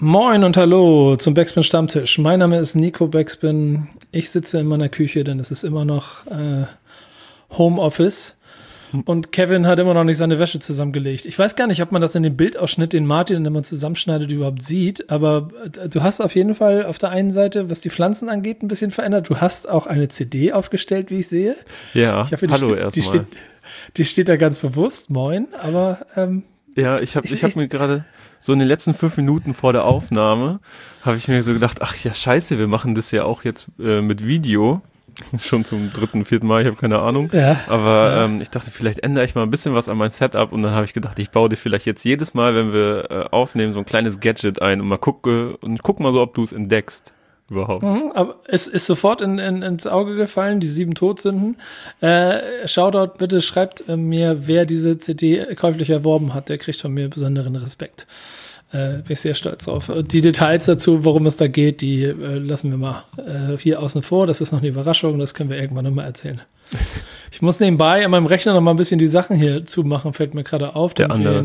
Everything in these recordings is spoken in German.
Moin und hallo zum Backspin Stammtisch. Mein Name ist Nico Backspin. Ich sitze in meiner Küche, denn es ist immer noch Homeoffice. Und Kevin hat immer noch nicht seine Wäsche zusammengelegt. Ich weiß gar nicht, ob man das in dem Bildausschnitt, den Martin immer zusammenschneidet, überhaupt sieht. Aber du hast auf jeden Fall auf der einen Seite, was die Pflanzen angeht, ein bisschen verändert. Du hast auch eine CD aufgestellt, wie ich sehe. Ja, ich hoffe, hallo erstmal. Die steht da ganz bewusst, moin. Aber ja, ich hab mir gerade so in den letzten 5 Minuten vor der Aufnahme, habe ich mir so gedacht, ach ja, scheiße, wir machen das ja auch jetzt mit Video. Schon zum 3., 4. Mal, ich habe keine Ahnung. Ja, aber ich dachte, vielleicht ändere ich mal ein bisschen was an mein Setup und dann habe ich gedacht, ich baue dir vielleicht jetzt jedes Mal, wenn wir aufnehmen, so ein kleines Gadget ein und guck mal so, ob du es entdeckst überhaupt. Aber es ist sofort ins Auge gefallen, die 7 Todsünden. Shoutout, bitte schreibt mir, wer diese CD käuflich erworben hat, der kriegt von mir besonderen Respekt. Bin ich sehr stolz drauf. Die Details dazu, worum es da geht, die lassen wir mal hier außen vor. Das ist noch eine Überraschung, das können wir irgendwann nochmal erzählen. Ich muss nebenbei an meinem Rechner noch mal ein bisschen die Sachen hier zumachen, fällt mir gerade auf, damit wir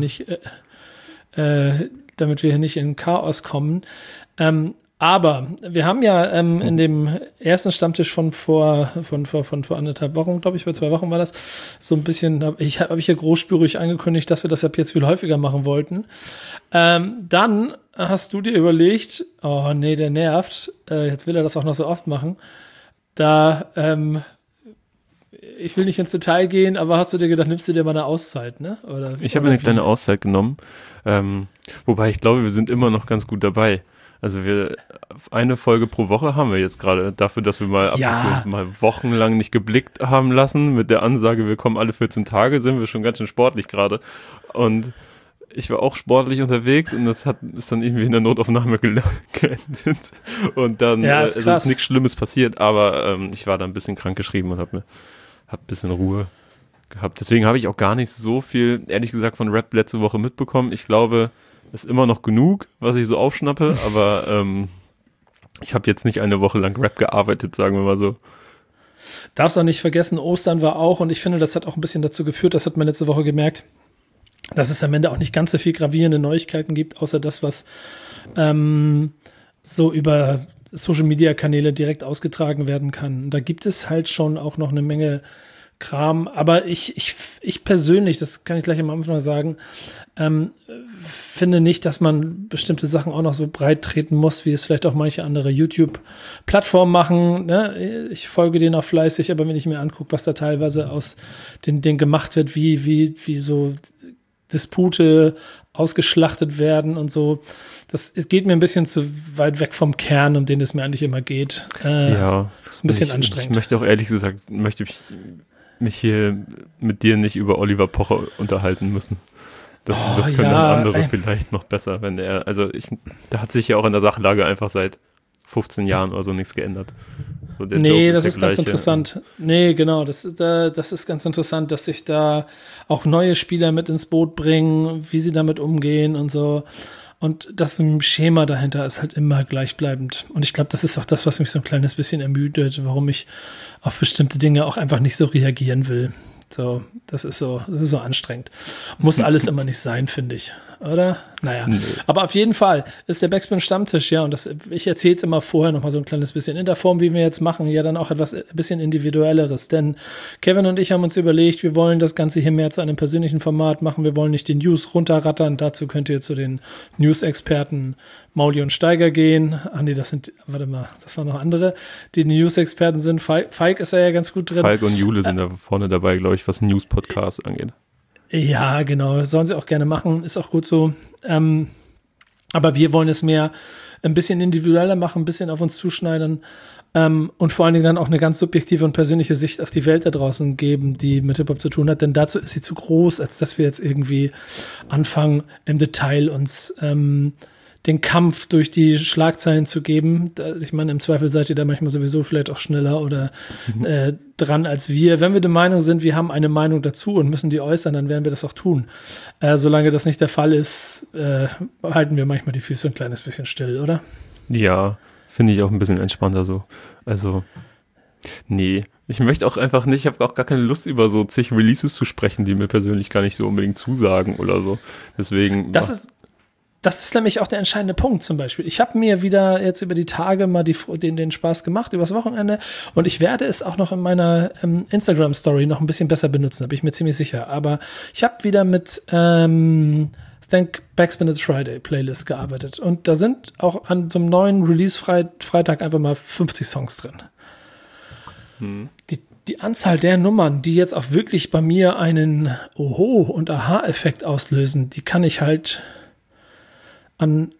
hier nicht in Chaos kommen. Aber wir haben ja in dem ersten Stammtisch von vor 1,5 Wochen, glaube ich, vor 2 Wochen war das, so ein bisschen, habe ich hier großspurig angekündigt, dass wir das ab jetzt viel häufiger machen wollten. Dann hast du dir überlegt, oh nee, der nervt, jetzt will er das auch noch so oft machen. Ich will nicht ins Detail gehen, aber hast du dir gedacht, nimmst du dir mal eine Auszeit, ne? Ich habe mir eine kleine Auszeit genommen, wobei ich glaube, wir sind immer noch ganz gut dabei. Also eine Folge pro Woche haben wir jetzt gerade dafür, dass wir mal ab und zu uns mal wochenlang nicht geblickt haben lassen. Mit der Ansage, wir kommen alle 14 Tage, sind wir schon ganz schön sportlich gerade. Und ich war auch sportlich unterwegs und das ist dann irgendwie in der Notaufnahme geendet. Und dann ist nichts Schlimmes passiert, aber ich war da ein bisschen krankgeschrieben und hab ein bisschen Ruhe gehabt. Deswegen habe ich auch gar nicht so viel, ehrlich gesagt, von Rap letzte Woche mitbekommen. Ich glaube, ist immer noch genug, was ich so aufschnappe, aber ich habe jetzt nicht eine Woche lang Rap gearbeitet, sagen wir mal so. Darfst auch nicht vergessen, Ostern war auch, und ich finde, das hat auch ein bisschen dazu geführt, das hat man letzte Woche gemerkt, dass es am Ende auch nicht ganz so viel gravierende Neuigkeiten gibt, außer das, was so über Social-Media-Kanäle direkt ausgetragen werden kann. Da gibt es halt schon auch noch eine Menge Kram, aber ich persönlich, das kann ich gleich am Anfang mal sagen, finde nicht, dass man bestimmte Sachen auch noch so breit treten muss, wie es vielleicht auch manche andere YouTube-Plattformen machen. Ne? Ich folge denen auch fleißig, aber wenn ich mir angucke, was da teilweise aus den gemacht wird, wie so Dispute ausgeschlachtet werden und so, es geht mir ein bisschen zu weit weg vom Kern, um den es mir eigentlich immer geht. Ist ein bisschen anstrengend. Ich möchte auch ehrlich gesagt, mich hier mit dir nicht über Oliver Pocher unterhalten müssen. Das können dann andere vielleicht noch besser, der hat sich ja auch in der Sachlage einfach seit 15 Jahren oder so nichts geändert. So, das ist ganz interessant. Nee, genau, das ist ganz interessant, dass sich da auch neue Spieler mit ins Boot bringen, wie sie damit umgehen und so. Und das Schema dahinter ist halt immer gleichbleibend. Und ich glaube, das ist auch das, was mich so ein kleines bisschen ermüdet, warum ich auf bestimmte Dinge auch einfach nicht so reagieren will. So, das ist so anstrengend. Muss alles immer nicht sein, finde ich. Oder? Naja. Nee. Aber auf jeden Fall ist der Backspin Stammtisch, ja, und ich erzähle es immer vorher noch mal so ein kleines bisschen in der Form, wie wir jetzt machen, ja dann auch etwas ein bisschen individuelleres. Denn Kevin und ich haben uns überlegt, wir wollen das Ganze hier mehr zu einem persönlichen Format machen. Wir wollen nicht die News runterrattern. Dazu könnt ihr zu den News-Experten Mauli und Steiger gehen. Ach nee, das waren noch andere, die News-Experten sind. Falk ist ja ganz gut drin. Falk und Jule sind da vorne dabei, glaube ich, was News-Podcasts angeht. Ja, genau, das sollen sie auch gerne machen, ist auch gut so. Aber wir wollen es mehr ein bisschen individueller machen, ein bisschen auf uns zuschneidern und vor allen Dingen dann auch eine ganz subjektive und persönliche Sicht auf die Welt da draußen geben, die mit Hip-Hop zu tun hat, denn dazu ist sie zu groß, als dass wir jetzt irgendwie anfangen, im Detail uns den Kampf durch die Schlagzeilen zu geben. Ich meine, im Zweifel seid ihr da manchmal sowieso vielleicht auch schneller oder dran als wir. Wenn wir der Meinung sind, wir haben eine Meinung dazu und müssen die äußern, dann werden wir das auch tun. Solange das nicht der Fall ist, halten wir manchmal die Füße ein kleines bisschen still, oder? Ja, finde ich auch ein bisschen entspannter so. Also, nee. Ich möchte auch einfach nicht, ich habe auch gar keine Lust, über so zig Releases zu sprechen, die mir persönlich gar nicht so unbedingt zusagen oder so. Deswegen. das ist nämlich auch der entscheidende Punkt zum Beispiel. Ich habe mir wieder jetzt über die Tage mal den Spaß gemacht, übers Wochenende, und ich werde es auch noch in meiner Instagram-Story noch ein bisschen besser benutzen, da bin ich mir ziemlich sicher. Aber ich habe wieder mit Thank Backspin It's Friday Playlist gearbeitet, und da sind auch an so einem neuen Release-Freitag einfach mal 50 Songs drin. Die Anzahl der Nummern, die jetzt auch wirklich bei mir einen Oho- und Aha-Effekt auslösen, die kann ich halt an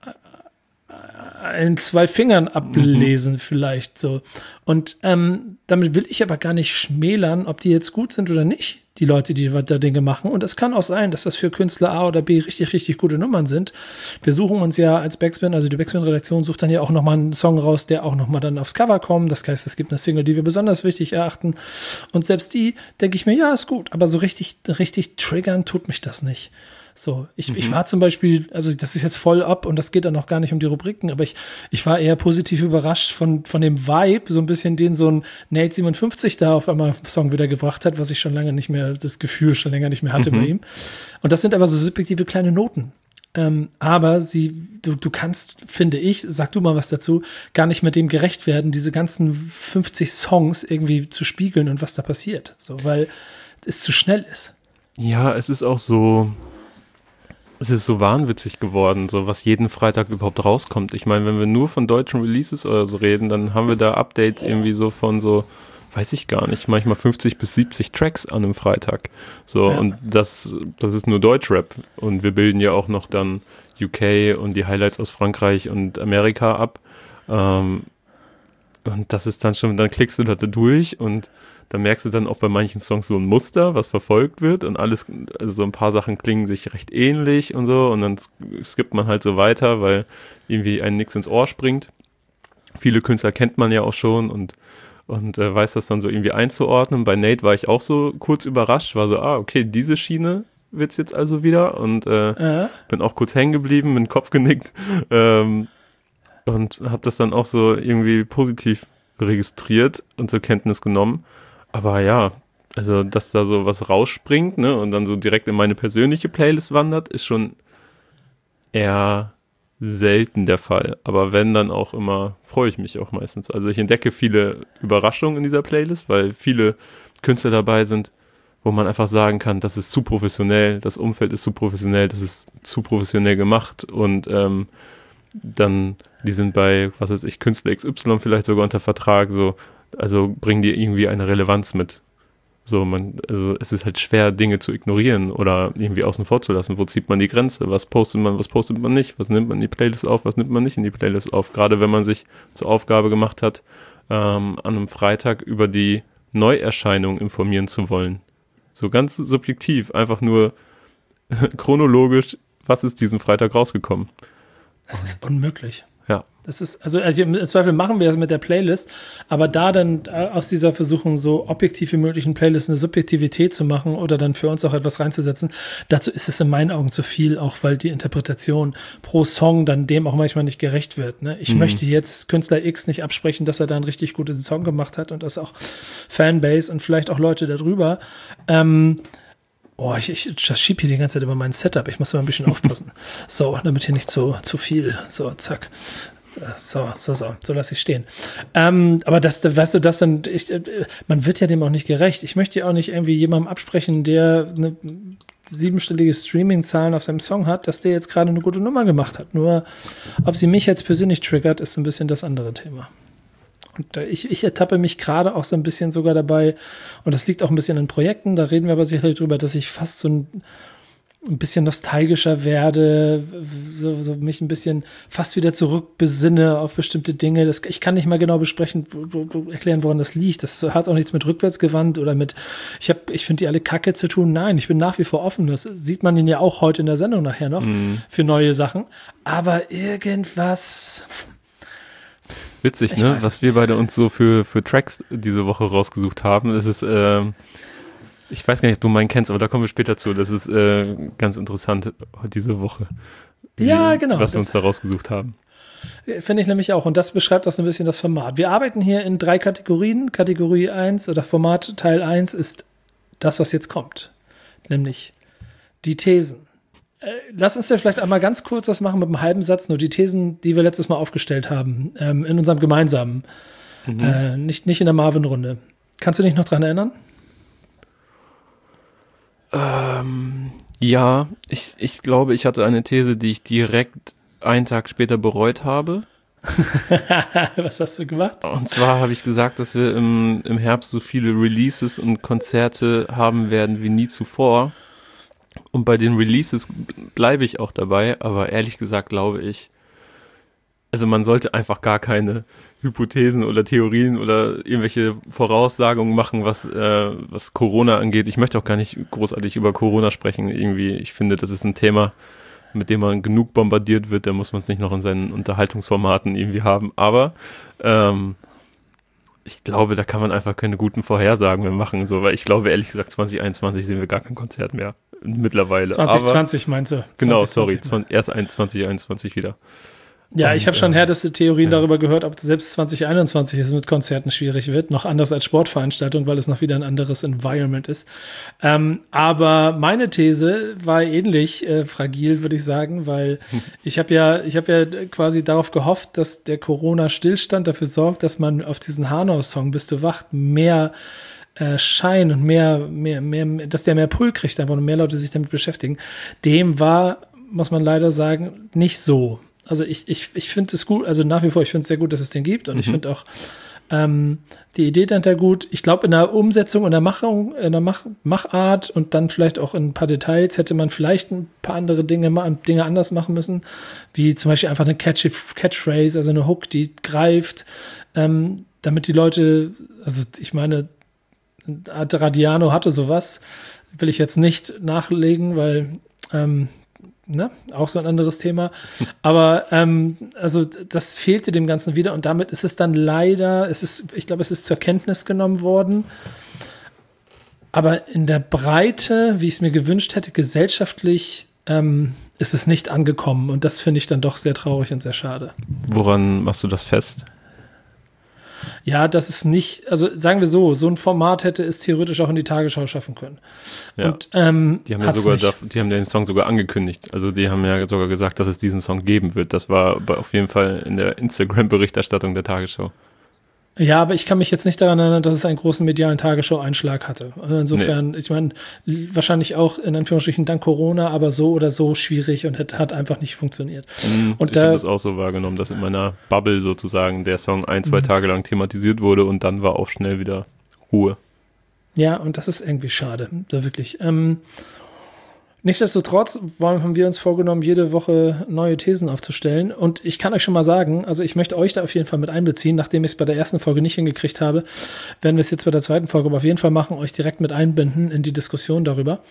2 Fingern ablesen vielleicht so. Und damit will ich aber gar nicht schmälern, ob die jetzt gut sind oder nicht, die Leute, die da Dinge machen. Und es kann auch sein, dass das für Künstler A oder B richtig, richtig gute Nummern sind. Wir suchen uns ja als Backspin, also die Backspin-Redaktion sucht dann ja auch nochmal einen Song raus, der auch nochmal dann aufs Cover kommt. Das heißt, es gibt eine Single, die wir besonders wichtig erachten. Und selbst die, denke ich mir, ja, ist gut. Aber so richtig triggern tut mich das nicht. So, ich war zum Beispiel, also das ist jetzt voll ab und das geht dann noch gar nicht um die Rubriken, aber ich war eher positiv überrascht von dem Vibe, so ein bisschen den so ein Nate 57 da auf einmal Song wieder gebracht hat, was ich schon länger nicht mehr, das Gefühl schon länger nicht mehr hatte bei ihm. Und das sind aber so subjektive kleine Noten. Aber du kannst, finde ich, sag du mal was dazu, gar nicht mit dem gerecht werden, diese ganzen 50 Songs irgendwie zu spiegeln und was da passiert. So, weil es zu schnell ist. Ja, es ist auch so. Es ist so wahnwitzig geworden, so was jeden Freitag überhaupt rauskommt. Ich meine, wenn wir nur von deutschen Releases oder so reden, dann haben wir da Updates irgendwie so von so, weiß ich gar nicht, manchmal 50 bis 70 Tracks an einem Freitag. So, und das ist nur Deutschrap. Und wir bilden ja auch noch dann UK und die Highlights aus Frankreich und Amerika ab. Und das ist dann schon, dann klickst du da durch und da merkst du dann auch bei manchen Songs so ein Muster, was verfolgt wird, und alles, also so ein paar Sachen klingen sich recht ähnlich und so, und dann skippt man halt so weiter, weil irgendwie einem nichts ins Ohr springt. Viele Künstler kennt man ja auch schon und weiß das dann so irgendwie einzuordnen. Bei Nate war ich auch so kurz überrascht, war so, okay, diese Schiene wird's jetzt also wieder, und bin auch kurz hängen geblieben, mit dem Kopf genickt und habe das dann auch so irgendwie positiv registriert und zur Kenntnis genommen. Aber ja, also dass da so was rausspringt, ne, und dann so direkt in meine persönliche Playlist wandert, ist schon eher selten der Fall. Aber wenn, dann auch immer, freue ich mich auch meistens. Also ich entdecke viele Überraschungen in dieser Playlist, weil viele Künstler dabei sind, wo man einfach sagen kann, das ist zu professionell, das Umfeld ist zu professionell, das ist zu professionell gemacht, und dann, die sind bei, was weiß ich, Künstler XY vielleicht sogar unter Vertrag, so. Also bringen die irgendwie eine Relevanz mit. So, also es ist halt schwer, Dinge zu ignorieren oder irgendwie außen vor zu lassen. Wo zieht man die Grenze? Was postet man nicht? Was nimmt man in die Playlist auf? Was nimmt man nicht in die Playlist auf? Gerade wenn man sich zur Aufgabe gemacht hat, an einem Freitag über die Neuerscheinung informieren zu wollen. So ganz subjektiv, einfach nur chronologisch, was ist diesen Freitag rausgekommen? Das ist unmöglich. Ja. Das ist, also im Zweifel machen wir das mit der Playlist, aber da dann aus dieser Versuchung, so objektiv wie möglich in Playlist eine Subjektivität zu machen oder dann für uns auch etwas reinzusetzen, dazu ist es in meinen Augen zu viel, auch weil die Interpretation pro Song dann dem auch manchmal nicht gerecht wird. Ne? Ich möchte jetzt Künstler X nicht absprechen, dass er da einen richtig guten Song gemacht hat und das auch Fanbase und vielleicht auch Leute darüber. Ich schiebe hier die ganze Zeit über mein Setup. Ich muss mal ein bisschen aufpassen. So, damit hier nicht zu viel. So, zack. So lasse ich stehen. Aber das, weißt du, das dann, man wird ja dem auch nicht gerecht. Ich möchte ja auch nicht irgendwie jemandem absprechen, der eine 7-stellige Streaming-Zahlen auf seinem Song hat, dass der jetzt gerade eine gute Nummer gemacht hat. Nur, ob sie mich jetzt persönlich triggert, ist ein bisschen das andere Thema. Und ich ertappe mich gerade auch so ein bisschen sogar dabei, und das liegt auch ein bisschen an Projekten, da reden wir aber sicherlich drüber, dass ich fast so ein bisschen nostalgischer werde, so mich ein bisschen fast wieder zurückbesinne auf bestimmte Dinge. Ich kann nicht mal genau erklären, woran das liegt. Das hat auch nichts mit rückwärtsgewandt oder mit, ich finde die alle kacke zu tun. Nein, ich bin nach wie vor offen. Das sieht man ja auch heute in der Sendung nachher noch für neue Sachen. Aber irgendwas... Witzig, ne? Was wir beide uns so für Tracks diese Woche rausgesucht haben. Das ist, ich weiß gar nicht, ob du meinen kennst, aber da kommen wir später zu. Das ist ganz interessant diese Woche. Ja, genau. Was wir uns da rausgesucht haben. Finde ich nämlich auch. Und das beschreibt auch so ein bisschen das Format. Wir arbeiten hier in 3 Kategorien. Kategorie 1 oder Format Teil 1 ist das, was jetzt kommt. Nämlich die Thesen. Lass uns ja vielleicht einmal ganz kurz was machen mit einem halben Satz, nur die Thesen, die wir letztes Mal aufgestellt haben, in unserem gemeinsamen, nicht in der Marvin-Runde. Kannst du dich noch dran erinnern? Ja, ich glaube, ich hatte eine These, die ich direkt einen Tag später bereut habe. Was hast du gemacht? Und zwar habe ich gesagt, dass wir im Herbst so viele Releases und Konzerte haben werden wie nie zuvor. Und bei den Releases bleibe ich auch dabei, aber ehrlich gesagt glaube ich, also man sollte einfach gar keine Hypothesen oder Theorien oder irgendwelche Voraussagungen machen, was Corona angeht. Ich möchte auch gar nicht großartig über Corona sprechen. Irgendwie, ich finde, das ist ein Thema, mit dem man genug bombardiert wird, da muss man es nicht noch in seinen Unterhaltungsformaten irgendwie haben. Aber ich glaube, da kann man einfach keine guten Vorhersagen mehr machen, so, weil ich glaube, ehrlich gesagt, 2021 sehen wir gar kein Konzert mehr mittlerweile. 2020 aber, meinst du? Genau, sorry, erst 2021 wieder. Ja, ich habe schon härteste Theorien darüber gehört, ob selbst 2021 es mit Konzerten schwierig wird. Noch anders als Sportveranstaltung, weil es noch wieder ein anderes Environment ist. Aber meine These war ähnlich fragil, würde ich sagen, weil ich habe ja quasi darauf gehofft, dass der Corona-Stillstand dafür sorgt, dass man auf diesen Hanau-Song Bist du wach mehr Schein und mehr, dass der mehr Pull kriegt, einfach und mehr Leute sich damit beschäftigen. Dem war, muss man leider sagen, nicht so. Also ich finde es gut, also nach wie vor, ich finde es sehr gut, dass es den gibt und ich finde auch die Idee dahinter gut. Ich glaube, in der Umsetzung, in der Machart und dann vielleicht auch in ein paar Details hätte man vielleicht ein paar andere Dinge anders machen müssen, wie zum Beispiel einfach eine Catchphrase, also eine Hook, die greift, damit die Leute, also ich meine, Radiano hatte sowas, will ich jetzt nicht nachlegen, weil auch so ein anderes Thema. Aber also das fehlte dem Ganzen wieder und damit ist es dann leider, ich glaube, es ist zur Kenntnis genommen worden. Aber in der Breite, wie ich es mir gewünscht hätte, gesellschaftlich ist es nicht angekommen. Und das finde ich dann doch sehr traurig und sehr schade. Woran machst du das fest? Ja, das ist nicht, also sagen wir so ein Format hätte es theoretisch auch in die Tagesschau schaffen können. Ja. Und die haben die haben den Song sogar angekündigt. Also die haben ja sogar gesagt, dass es diesen Song geben wird. Das war auf jeden Fall in der Instagram-Berichterstattung der Tagesschau. Ja, aber ich kann mich jetzt nicht daran erinnern, dass es einen großen medialen Tagesschau-Einschlag hatte. Insofern, Ich meine, wahrscheinlich auch in Anführungsstrichen dank Corona, aber so oder so schwierig und hat einfach nicht funktioniert. Und ich habe das auch so wahrgenommen, dass in meiner Bubble sozusagen der Song 1-2 Tage lang thematisiert wurde und dann war auch schnell wieder Ruhe. Ja, und das ist irgendwie schade, da wirklich. Nichtsdestotrotz haben wir uns vorgenommen, jede Woche neue Thesen aufzustellen. Und ich kann euch schon mal sagen, also ich möchte euch da auf jeden Fall mit einbeziehen. Nachdem ich es bei der ersten Folge nicht hingekriegt habe, werden wir es jetzt bei der zweiten Folge aber auf jeden Fall machen, euch direkt mit einbinden in die Diskussion darüber.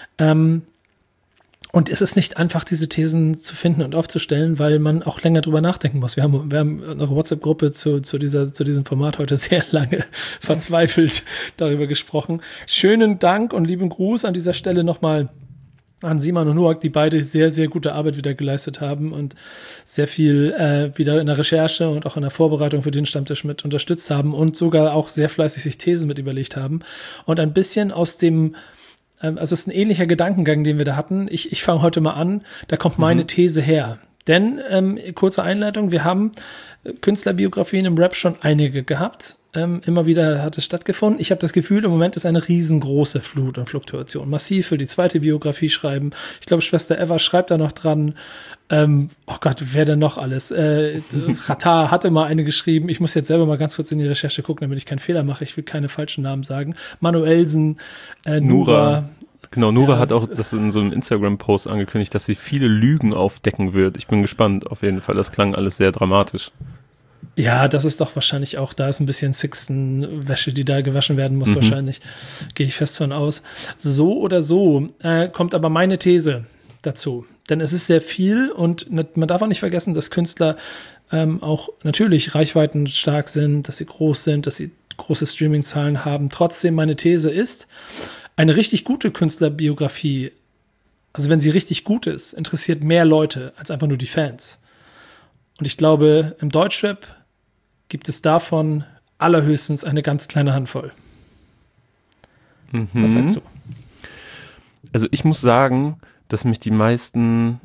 Und es ist nicht einfach, diese Thesen zu finden und aufzustellen, weil man auch länger drüber nachdenken muss. Wir haben in einer WhatsApp-Gruppe zu diesem Format heute sehr lange verzweifelt darüber gesprochen. Schönen Dank und lieben Gruß an dieser Stelle nochmal an Simon und Noak, die beide sehr, sehr gute Arbeit wieder geleistet haben und sehr viel wieder in der Recherche und auch in der Vorbereitung für den Stammtisch mit unterstützt haben und sogar auch sehr fleißig sich Thesen mit überlegt haben. Und ein bisschen aus dem, also es ist ein ähnlicher Gedankengang, den wir da hatten. Ich fange heute mal an, da kommt meine These her. Denn, kurze Einleitung, wir haben Künstlerbiografien im Rap schon einige gehabt. Immer wieder hat es stattgefunden. Ich habe das Gefühl, im Moment ist eine riesengroße Flut und Fluktuation. Massiv will die zweite Biografie schreiben. Ich glaube, Schwester Eva schreibt da noch dran. Oh Gott, wer denn noch alles? Rata hatte mal eine geschrieben. Ich muss jetzt selber mal ganz kurz in die Recherche gucken, damit ich keinen Fehler mache. Ich will keine falschen Namen sagen. Manuelsen, Nura. Genau, Nura hat auch das in so einem Instagram-Post angekündigt, dass sie viele Lügen aufdecken wird. Ich bin gespannt, auf jeden Fall. Das klang alles sehr dramatisch. Ja, das ist doch wahrscheinlich auch, da ist ein bisschen Sixten-Wäsche, die da gewaschen werden muss, wahrscheinlich. Gehe ich fest von aus. So oder so kommt aber meine These dazu. Denn es ist sehr viel und man darf auch nicht vergessen, dass Künstler auch natürlich reichweitenstark sind, dass sie groß sind, dass sie große Streaming-Zahlen haben. Trotzdem, meine These ist, eine richtig gute Künstlerbiografie, also wenn sie richtig gut ist, interessiert mehr Leute als einfach nur die Fans. Und ich glaube, im Deutschrap gibt es davon allerhöchstens eine ganz kleine Handvoll. Was sagst du? Also ich muss sagen, dass mich die meisten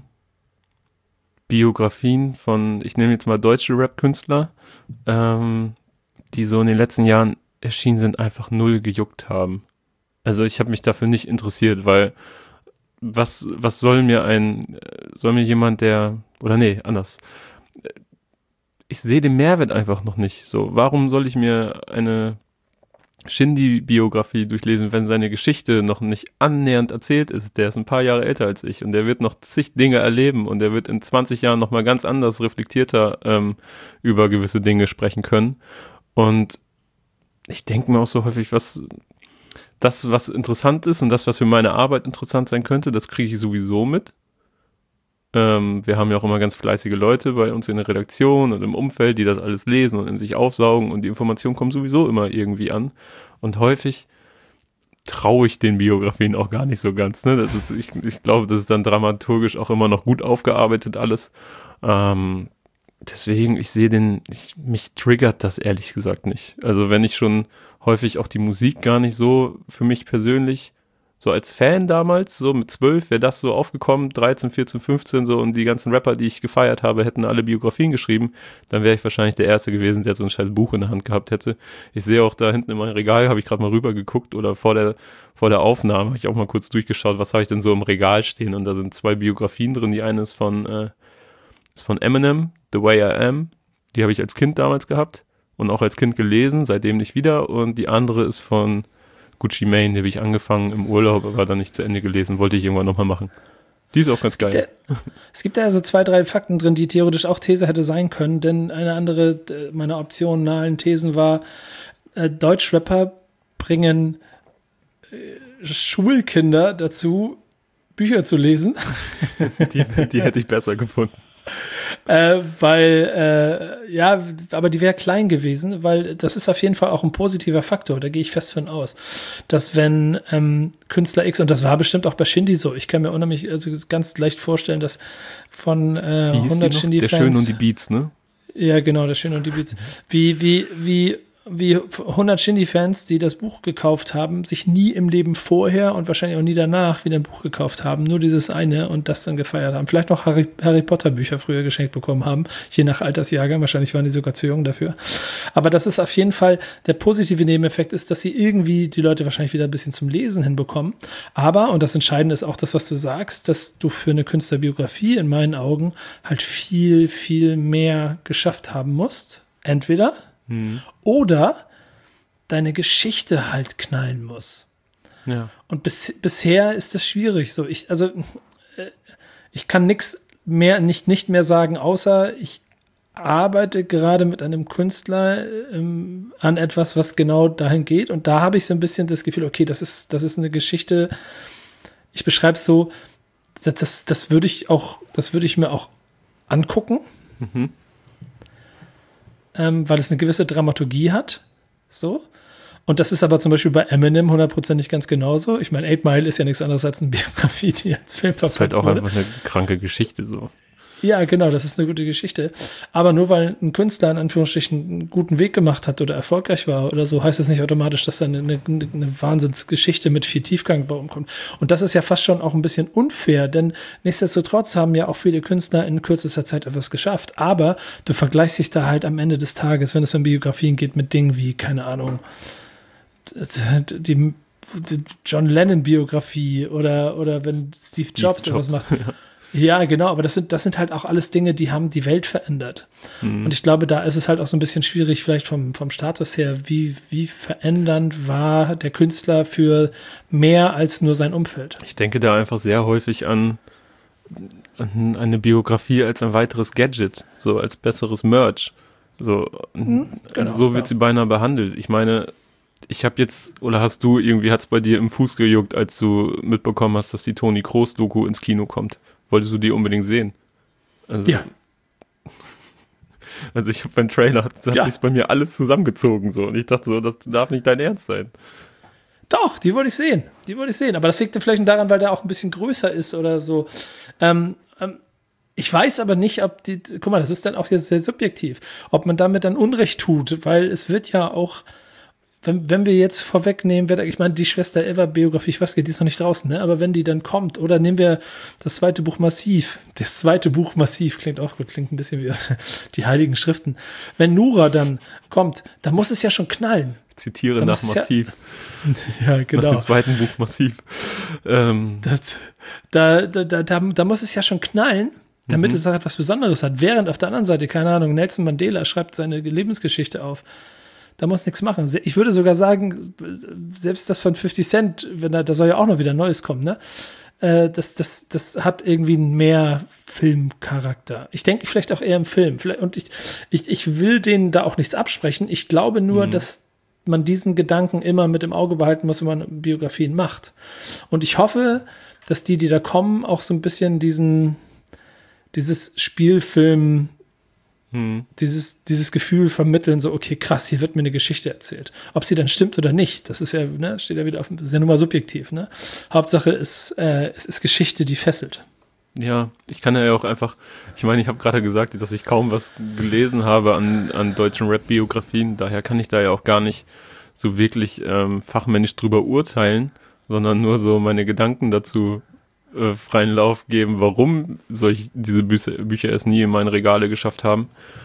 Biografien von, ich nehme jetzt mal deutsche Rap-Künstler, die so in den letzten Jahren erschienen sind, einfach null gejuckt haben. Also ich habe mich dafür nicht interessiert, weil was soll mir jemand, anders. Ich sehe den Mehrwert einfach noch nicht. So, warum soll ich mir eine Shindy-Biografie durchlesen, wenn seine Geschichte noch nicht annähernd erzählt ist? Der ist ein paar Jahre älter als ich und der wird noch zig Dinge erleben und der wird in 20 Jahren nochmal ganz anders reflektierter über gewisse Dinge sprechen können. Und ich denke mir auch so häufig, was interessant ist und das, was für meine Arbeit interessant sein könnte, das kriege ich sowieso mit. Wir haben ja auch immer ganz fleißige Leute bei uns in der Redaktion und im Umfeld, die das alles lesen und in sich aufsaugen und die Informationen kommen sowieso immer irgendwie an. Und häufig traue ich den Biografien auch gar nicht so ganz. Ne? Ich glaube, das ist dann dramaturgisch auch immer noch gut aufgearbeitet alles. Deswegen, mich triggert das ehrlich gesagt nicht. Also wenn ich schon häufig auch die Musik gar nicht so für mich persönlich, so als Fan damals, so mit 12 wäre das so aufgekommen, 13, 14, 15 so und die ganzen Rapper, die ich gefeiert habe, hätten alle Biografien geschrieben, dann wäre ich wahrscheinlich der Erste gewesen, der so ein scheiß Buch in der Hand gehabt hätte. Ich sehe auch da hinten in meinem Regal, habe ich gerade mal rüber geguckt oder vor der Aufnahme habe ich auch mal kurz durchgeschaut, was habe ich denn so im Regal stehen und da sind 2 Biografien drin, die eine ist von Eminem, The Way I Am, die habe ich als Kind damals gehabt und auch als Kind gelesen, seitdem nicht wieder und die andere ist von Gucci Mane, die habe ich angefangen im Urlaub, aber dann nicht zu Ende gelesen, wollte ich irgendwann nochmal machen. Die ist auch ganz geil. Es gibt da so 2, 3 Fakten drin, die theoretisch auch These hätte sein können, denn eine andere meiner optionalen Thesen war, Deutschrapper bringen Schulkinder dazu, Bücher zu lesen. Die hätte ich besser gefunden. Aber die wäre klein gewesen, weil das ist auf jeden Fall auch ein positiver Faktor, da gehe ich fest von aus, dass wenn Künstler X, und das war bestimmt auch bei Shindy so, ich kann mir ganz leicht vorstellen, dass von 100 Shindy-Fans... Der Schön und die Beats, ne? Ja, genau, der Schön und die Beats. Wie 100 Shindy-Fans, die das Buch gekauft haben, sich nie im Leben vorher und wahrscheinlich auch nie danach wieder ein Buch gekauft haben, nur dieses eine und das dann gefeiert haben. Vielleicht noch Harry Potter Bücher früher geschenkt bekommen haben, je nach Altersjahrgang, wahrscheinlich waren die sogar zu jung dafür. Aber das ist auf jeden Fall, der positive Nebeneffekt ist, dass sie irgendwie die Leute wahrscheinlich wieder ein bisschen zum Lesen hinbekommen. Aber, und das Entscheidende ist auch das, was du sagst, dass du für eine Künstlerbiografie in meinen Augen halt viel, viel mehr geschafft haben musst. Entweder oder deine Geschichte halt knallen muss. Ja. Und bisher ist das schwierig. So, ich kann nicht mehr sagen, außer ich arbeite gerade mit einem Künstler an etwas, was genau dahin geht. Und da habe ich so ein bisschen das Gefühl, okay, das ist eine Geschichte. Ich beschreibe es so, das würde ich mir auch angucken. Mhm. Weil es eine gewisse Dramaturgie hat. So. Und das ist aber zum Beispiel bei Eminem 100% nicht ganz genauso. Ich meine, 8 Mile ist ja nichts anderes als eine Biografie, die als Film verpackt wurde. Das ist halt auch einfach eine kranke Geschichte so. Ja, genau, das ist eine gute Geschichte. Aber nur weil ein Künstler in Anführungsstrichen einen guten Weg gemacht hat oder erfolgreich war oder so, heißt das nicht automatisch, dass dann eine Wahnsinnsgeschichte mit viel Tiefgang bei rumkommt. Und das ist ja fast schon auch ein bisschen unfair, denn nichtsdestotrotz haben ja auch viele Künstler in kürzester Zeit etwas geschafft. Aber du vergleichst dich da halt am Ende des Tages, wenn es um Biografien geht, mit Dingen wie, keine Ahnung, die John Lennon-Biografie oder wenn Steve Jobs etwas macht. Ja. Ja, genau, aber das sind halt auch alles Dinge, die haben die Welt verändert. Mhm. Und ich glaube, da ist es halt auch so ein bisschen schwierig, vielleicht vom Status her, wie verändernd war der Künstler für mehr als nur sein Umfeld. Ich denke da einfach sehr häufig an eine Biografie als ein weiteres Gadget, so als besseres Merch. So, genau, also so wird sie beinahe behandelt. Ich meine, ich habe jetzt, oder hat es bei dir im Fuß gejuckt, als du mitbekommen hast, dass die Toni Kroos-Doku ins Kino kommt? Wolltest du die unbedingt sehen? Also, ja. Also ich habe beim Trailer, hat sich bei mir alles zusammengezogen so und ich dachte so, das darf nicht dein Ernst sein. Doch, die wollte ich sehen. Aber das liegt vielleicht daran, weil der auch ein bisschen größer ist oder so. Ich weiß aber nicht, ob guck mal, das ist dann auch jetzt sehr subjektiv, ob man damit dann Unrecht tut, weil es wird ja auch wenn wir jetzt vorwegnehmen, ich meine, die Schwester Eva-Biografie, ich weiß gar nicht, die ist noch nicht draußen, ne? Aber wenn die dann kommt, oder nehmen wir das zweite Buch Massiv. Das zweite Buch Massiv klingt auch gut, klingt ein bisschen wie die Heiligen Schriften. Wenn Nura dann kommt, dann muss es ja schon knallen. Ich zitiere dann nach Massiv. Ja, genau. Nach dem zweiten Buch Massiv. Da muss es ja schon knallen, damit es halt was Besonderes hat. Während auf der anderen Seite, keine Ahnung, Nelson Mandela schreibt seine Lebensgeschichte auf. Da muss nichts machen. Ich würde sogar sagen, selbst das von 50 Cent, da soll ja auch noch wieder Neues kommen, ne? Das hat irgendwie mehr Filmcharakter. Ich denke vielleicht auch eher im Film. Und ich will denen da auch nichts absprechen. Ich glaube nur, dass man diesen Gedanken immer mit im Auge behalten muss, wenn man Biografien macht. Und ich hoffe, dass die da kommen, auch so ein bisschen dieses Spielfilm, dieses Gefühl vermitteln, so, okay, krass, hier wird mir eine Geschichte erzählt. Ob sie dann stimmt oder nicht, das ist ja, ne, steht ja wieder auf, das ist ja nun mal subjektiv, ne? Hauptsache, es ist Geschichte, die fesselt. Ja, ich kann ja auch einfach, ich meine, ich habe gerade gesagt, dass ich kaum was gelesen habe an deutschen Rap-Biografien, daher kann ich da ja auch gar nicht so wirklich fachmännisch drüber urteilen, sondern nur so meine Gedanken dazu freien Lauf geben, warum diese Bücher es nie in meine Regale geschafft haben.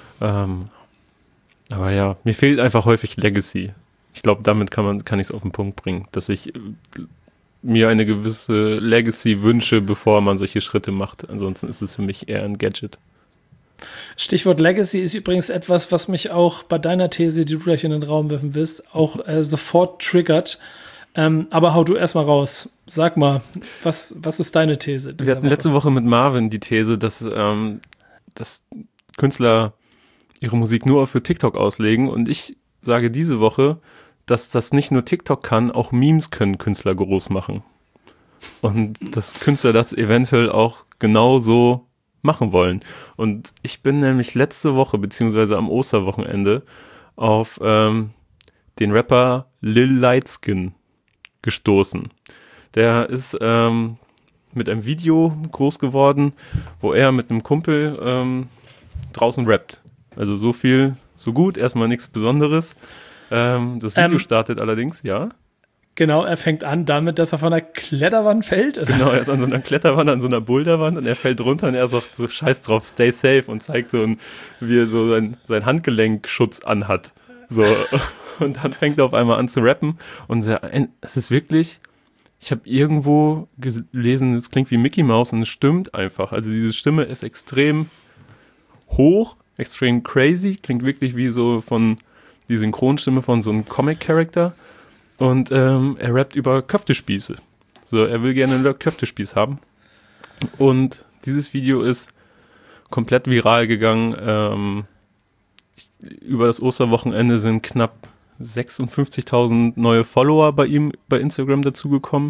Aber ja, mir fehlt einfach häufig Legacy. Ich glaube, damit kann ich es auf den Punkt bringen, dass ich mir eine gewisse Legacy wünsche, bevor man solche Schritte macht. Ansonsten ist es für mich eher ein Gadget. Stichwort Legacy ist übrigens etwas, was mich auch bei deiner These, die du gleich in den Raum werfen wirst, auch sofort triggert. Aber hau du erstmal raus. Sag mal, was ist deine These? Wir hatten letzte Woche mit Marvin die These, dass Künstler ihre Musik nur für TikTok auslegen. Und ich sage diese Woche, dass das nicht nur TikTok kann, auch Memes können Künstler groß machen. Und dass Künstler das eventuell auch genauso machen wollen. Und ich bin nämlich letzte Woche, beziehungsweise am Osterwochenende, auf den Rapper Lil Lightskin gestoßen. Der ist mit einem Video groß geworden, wo er mit einem Kumpel draußen rappt. Also so viel, so gut, erstmal nichts Besonderes. Das Video startet allerdings, ja. Genau, er fängt an damit, dass er von einer Kletterwand fällt. Oder? Genau, er ist an so einer Kletterwand, an so einer Boulderwand und er fällt runter und er sagt so, scheiß drauf, stay safe und zeigt so, wie er so sein Handgelenkschutz anhat. So, und dann fängt er auf einmal an zu rappen und es ist wirklich, ich habe irgendwo gelesen, es klingt wie Mickey Mouse und es stimmt einfach. Also diese Stimme ist extrem hoch, extrem crazy, klingt wirklich wie so die Synchronstimme von so einem Comic-Character. Und er rappt über Köftespieße. So, er will gerne einen Köftespieß haben. Und dieses Video ist komplett viral gegangen. Über das Osterwochenende sind knapp 56.000 neue Follower bei ihm bei Instagram dazugekommen.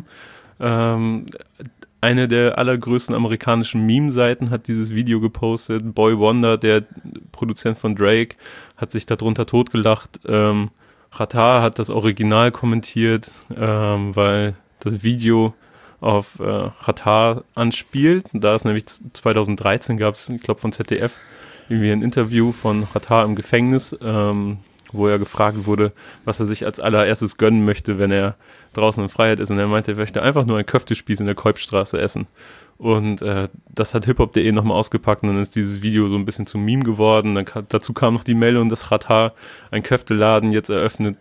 Eine der allergrößten amerikanischen Meme-Seiten hat dieses Video gepostet. Boy Wonder, der Produzent von Drake, hat sich darunter totgelacht. Xatar hat das Original kommentiert, weil das Video auf Xatar anspielt. Da ist nämlich 2013 gab es, ich glaube von ZDF, irgendwie ein Interview von Xatar im Gefängnis, wo er gefragt wurde, was er sich als allererstes gönnen möchte, wenn er draußen in Freiheit ist. Und er meinte, er möchte einfach nur ein Köftespieß in der Kolbstraße essen. Und das hat hiphop.de nochmal ausgepackt und dann ist dieses Video so ein bisschen zum Meme geworden. Dazu kam noch die Meldung, dass Xatar einen Köfteladen jetzt eröffnet.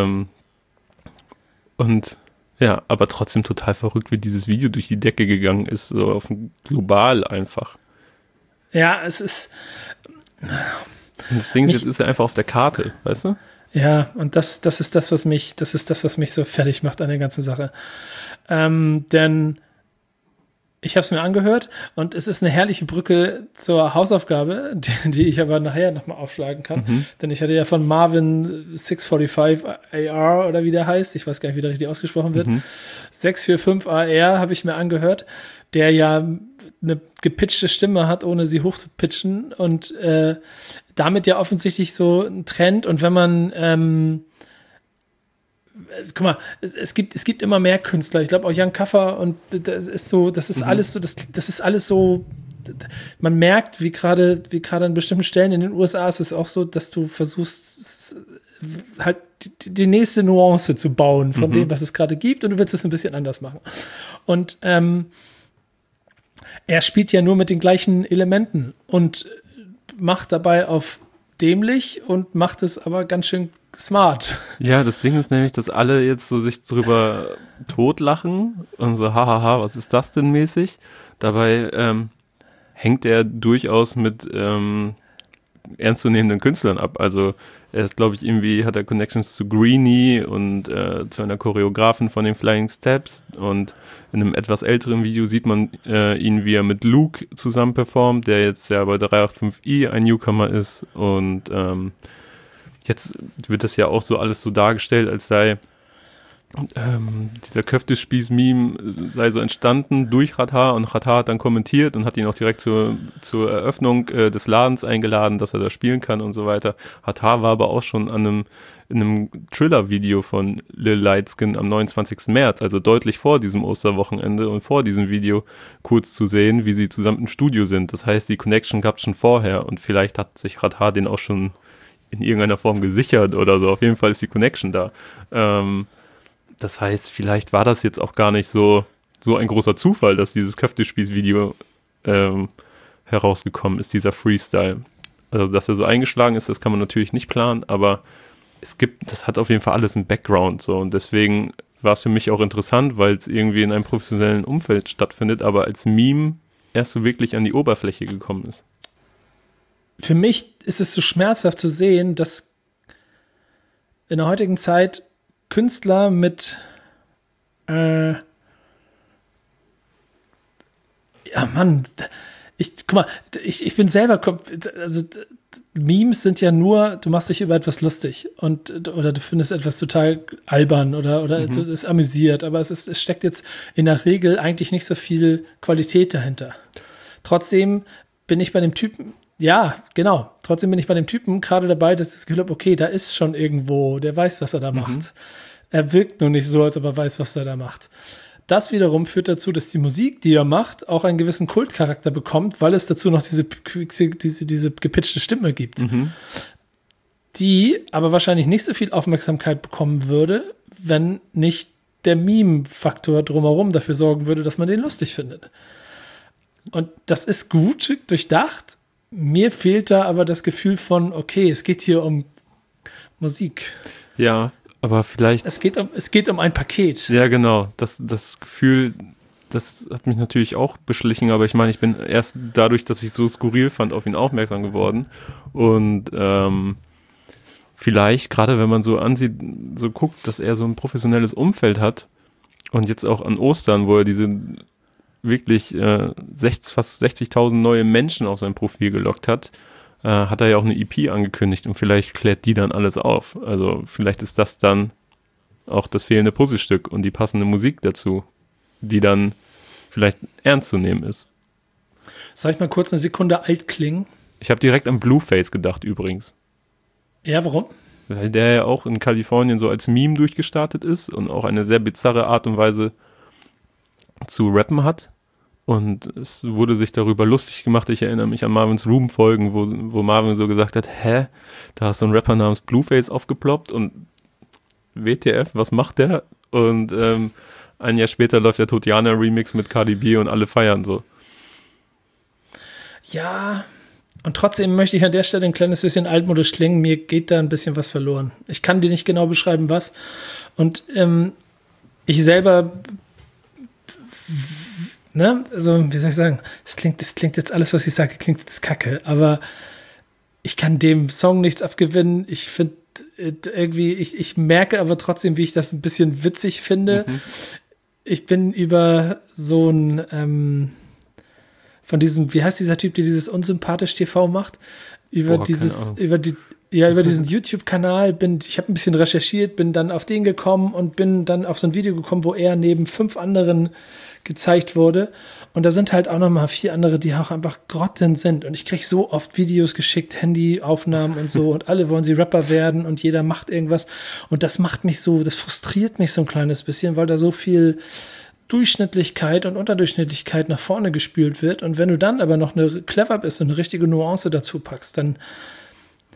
Und ja, aber trotzdem total verrückt, wie dieses Video durch die Decke gegangen ist, so auf global einfach. Ja, es ist... Und das Ding ist, jetzt ist er einfach auf der Karte, weißt du? Ja, und das ist das, was mich so fertig macht an der ganzen Sache. Denn ich habe es mir angehört und es ist eine herrliche Brücke zur Hausaufgabe, die ich aber nachher nochmal aufschlagen kann. Denn ich hatte ja von Marvin 645 AR oder wie der heißt, ich weiß gar nicht, wie der richtig ausgesprochen wird, 645 AR habe ich mir angehört, der ja eine gepitchte Stimme hat, ohne sie hochzupitchen und damit ja offensichtlich so ein Trend. Und wenn man guck mal, es gibt immer mehr Künstler. Ich glaube auch Jan Kaffer und das ist alles so, man merkt, wie gerade an bestimmten Stellen in den USA ist es auch so, dass du versuchst, halt die nächste Nuance zu bauen von dem, was es gerade gibt, und du willst es ein bisschen anders machen. Und er spielt ja nur mit den gleichen Elementen und macht dabei auf dämlich und macht es aber ganz schön smart. Ja, das Ding ist nämlich, dass alle jetzt so sich drüber totlachen und so, hahaha, was ist das denn mäßig? Dabei hängt er durchaus mit ernstzunehmenden Künstlern ab. Also er ist, glaube ich, irgendwie, hat er Connections zu Greenie und zu einer Choreografin von den Flying Steps, und in einem etwas älteren Video sieht man ihn, wie er mit Luke zusammen performt, der jetzt ja bei 385i ein Newcomer ist, und jetzt wird das ja auch so alles so dargestellt, als sei dieser Köftespieß-Meme sei so entstanden durch Radha, und Radha hat dann kommentiert und hat ihn auch direkt zur Eröffnung des Ladens eingeladen, dass er da spielen kann und so weiter. Radha war aber auch schon in einem Thriller-Video von Lil Lightskin am 29. März, also deutlich vor diesem Osterwochenende und vor diesem Video kurz zu sehen, wie sie zusammen im Studio sind. Das heißt, die Connection gab es schon vorher, und vielleicht hat sich Radha den auch schon in irgendeiner Form gesichert oder so. Auf jeden Fall ist die Connection da. Das heißt, vielleicht war das jetzt auch gar nicht so ein großer Zufall, dass dieses Köftespieß-Video herausgekommen ist, dieser Freestyle. Also, dass er so eingeschlagen ist, das kann man natürlich nicht planen, aber das hat auf jeden Fall alles einen Background, so, und deswegen war es für mich auch interessant, weil es irgendwie in einem professionellen Umfeld stattfindet, aber als Meme erst so wirklich an die Oberfläche gekommen ist. Für mich ist es so schmerzhaft zu sehen, dass in der heutigen Zeit Künstler mit guck mal, ich bin selber, also Memes sind ja nur, du machst dich über etwas lustig oder du findest etwas total albern oder es ist amüsiert, aber es steckt jetzt in der Regel eigentlich nicht so viel Qualität dahinter. Trotzdem bin ich bei dem Typen, gerade dabei, dass ich das Gefühl habe, okay, da ist schon irgendwo, der weiß, was er da macht. Er wirkt nur nicht so, als ob er weiß, was er da macht. Das wiederum führt dazu, dass die Musik, die er macht, auch einen gewissen Kultcharakter bekommt, weil es dazu noch diese gepitchte Stimme gibt, die aber wahrscheinlich nicht so viel Aufmerksamkeit bekommen würde, wenn nicht der Meme-Faktor drumherum dafür sorgen würde, dass man den lustig findet. Und das ist gut durchdacht. Mir fehlt da aber das Gefühl von, okay, es geht hier um Musik. Ja, aber vielleicht... Es geht um ein Paket. Ja, genau. Das Gefühl, das hat mich natürlich auch beschlichen, aber ich meine, ich bin erst dadurch, dass ich es so skurril fand, auf ihn aufmerksam geworden. Und vielleicht, gerade wenn man so ansieht, so guckt, dass er so ein professionelles Umfeld hat, und jetzt auch an Ostern, wo er diese wirklich fast 60.000 neue Menschen auf sein Profil gelockt hat, hat er ja auch eine EP angekündigt, und vielleicht klärt die dann alles auf. Also vielleicht ist das dann auch das fehlende Puzzlestück und die passende Musik dazu, die dann vielleicht ernst zu nehmen ist. Soll ich mal kurz eine Sekunde alt klingen? Ich habe direkt an Blueface gedacht übrigens. Ja, warum? Weil der ja auch in Kalifornien so als Meme durchgestartet ist und auch eine sehr bizarre Art und Weise zu rappen hat. Und es wurde sich darüber lustig gemacht. Ich erinnere mich an Marvins Room-Folgen, wo Marvin so gesagt hat, da ist so ein Rapper namens Blueface aufgeploppt und WTF, was macht der? Und ein Jahr später läuft der Tatiana-Remix mit Cardi B und alle feiern so. Ja, und trotzdem möchte ich an der Stelle ein kleines bisschen altmodisch klingen. Mir geht da ein bisschen was verloren. Ich kann dir nicht genau beschreiben, was. Und ich selber... also wie soll ich sagen, das klingt jetzt alles, was ich sage, klingt jetzt kacke, aber ich kann dem Song nichts abgewinnen. Ich finde irgendwie, ich merke aber trotzdem, wie ich das ein bisschen witzig finde. Ich bin über so ein von diesem, wie heißt dieser Typ, der dieses unsympathisch TV macht? Über diesen YouTube-Kanal ich habe ein bisschen recherchiert, bin dann auf den gekommen und bin dann auf so ein Video gekommen, wo er neben 5 anderen gezeigt wurde. Und da sind halt auch nochmal 4 andere, die auch einfach Grotten sind. Und ich kriege so oft Videos geschickt, Handyaufnahmen und so. Und alle wollen sie Rapper werden und jeder macht irgendwas. Und das das frustriert mich so ein kleines bisschen, weil da so viel Durchschnittlichkeit und Unterdurchschnittlichkeit nach vorne gespült wird. Und wenn du dann aber noch clever bist und eine richtige Nuance dazu packst, dann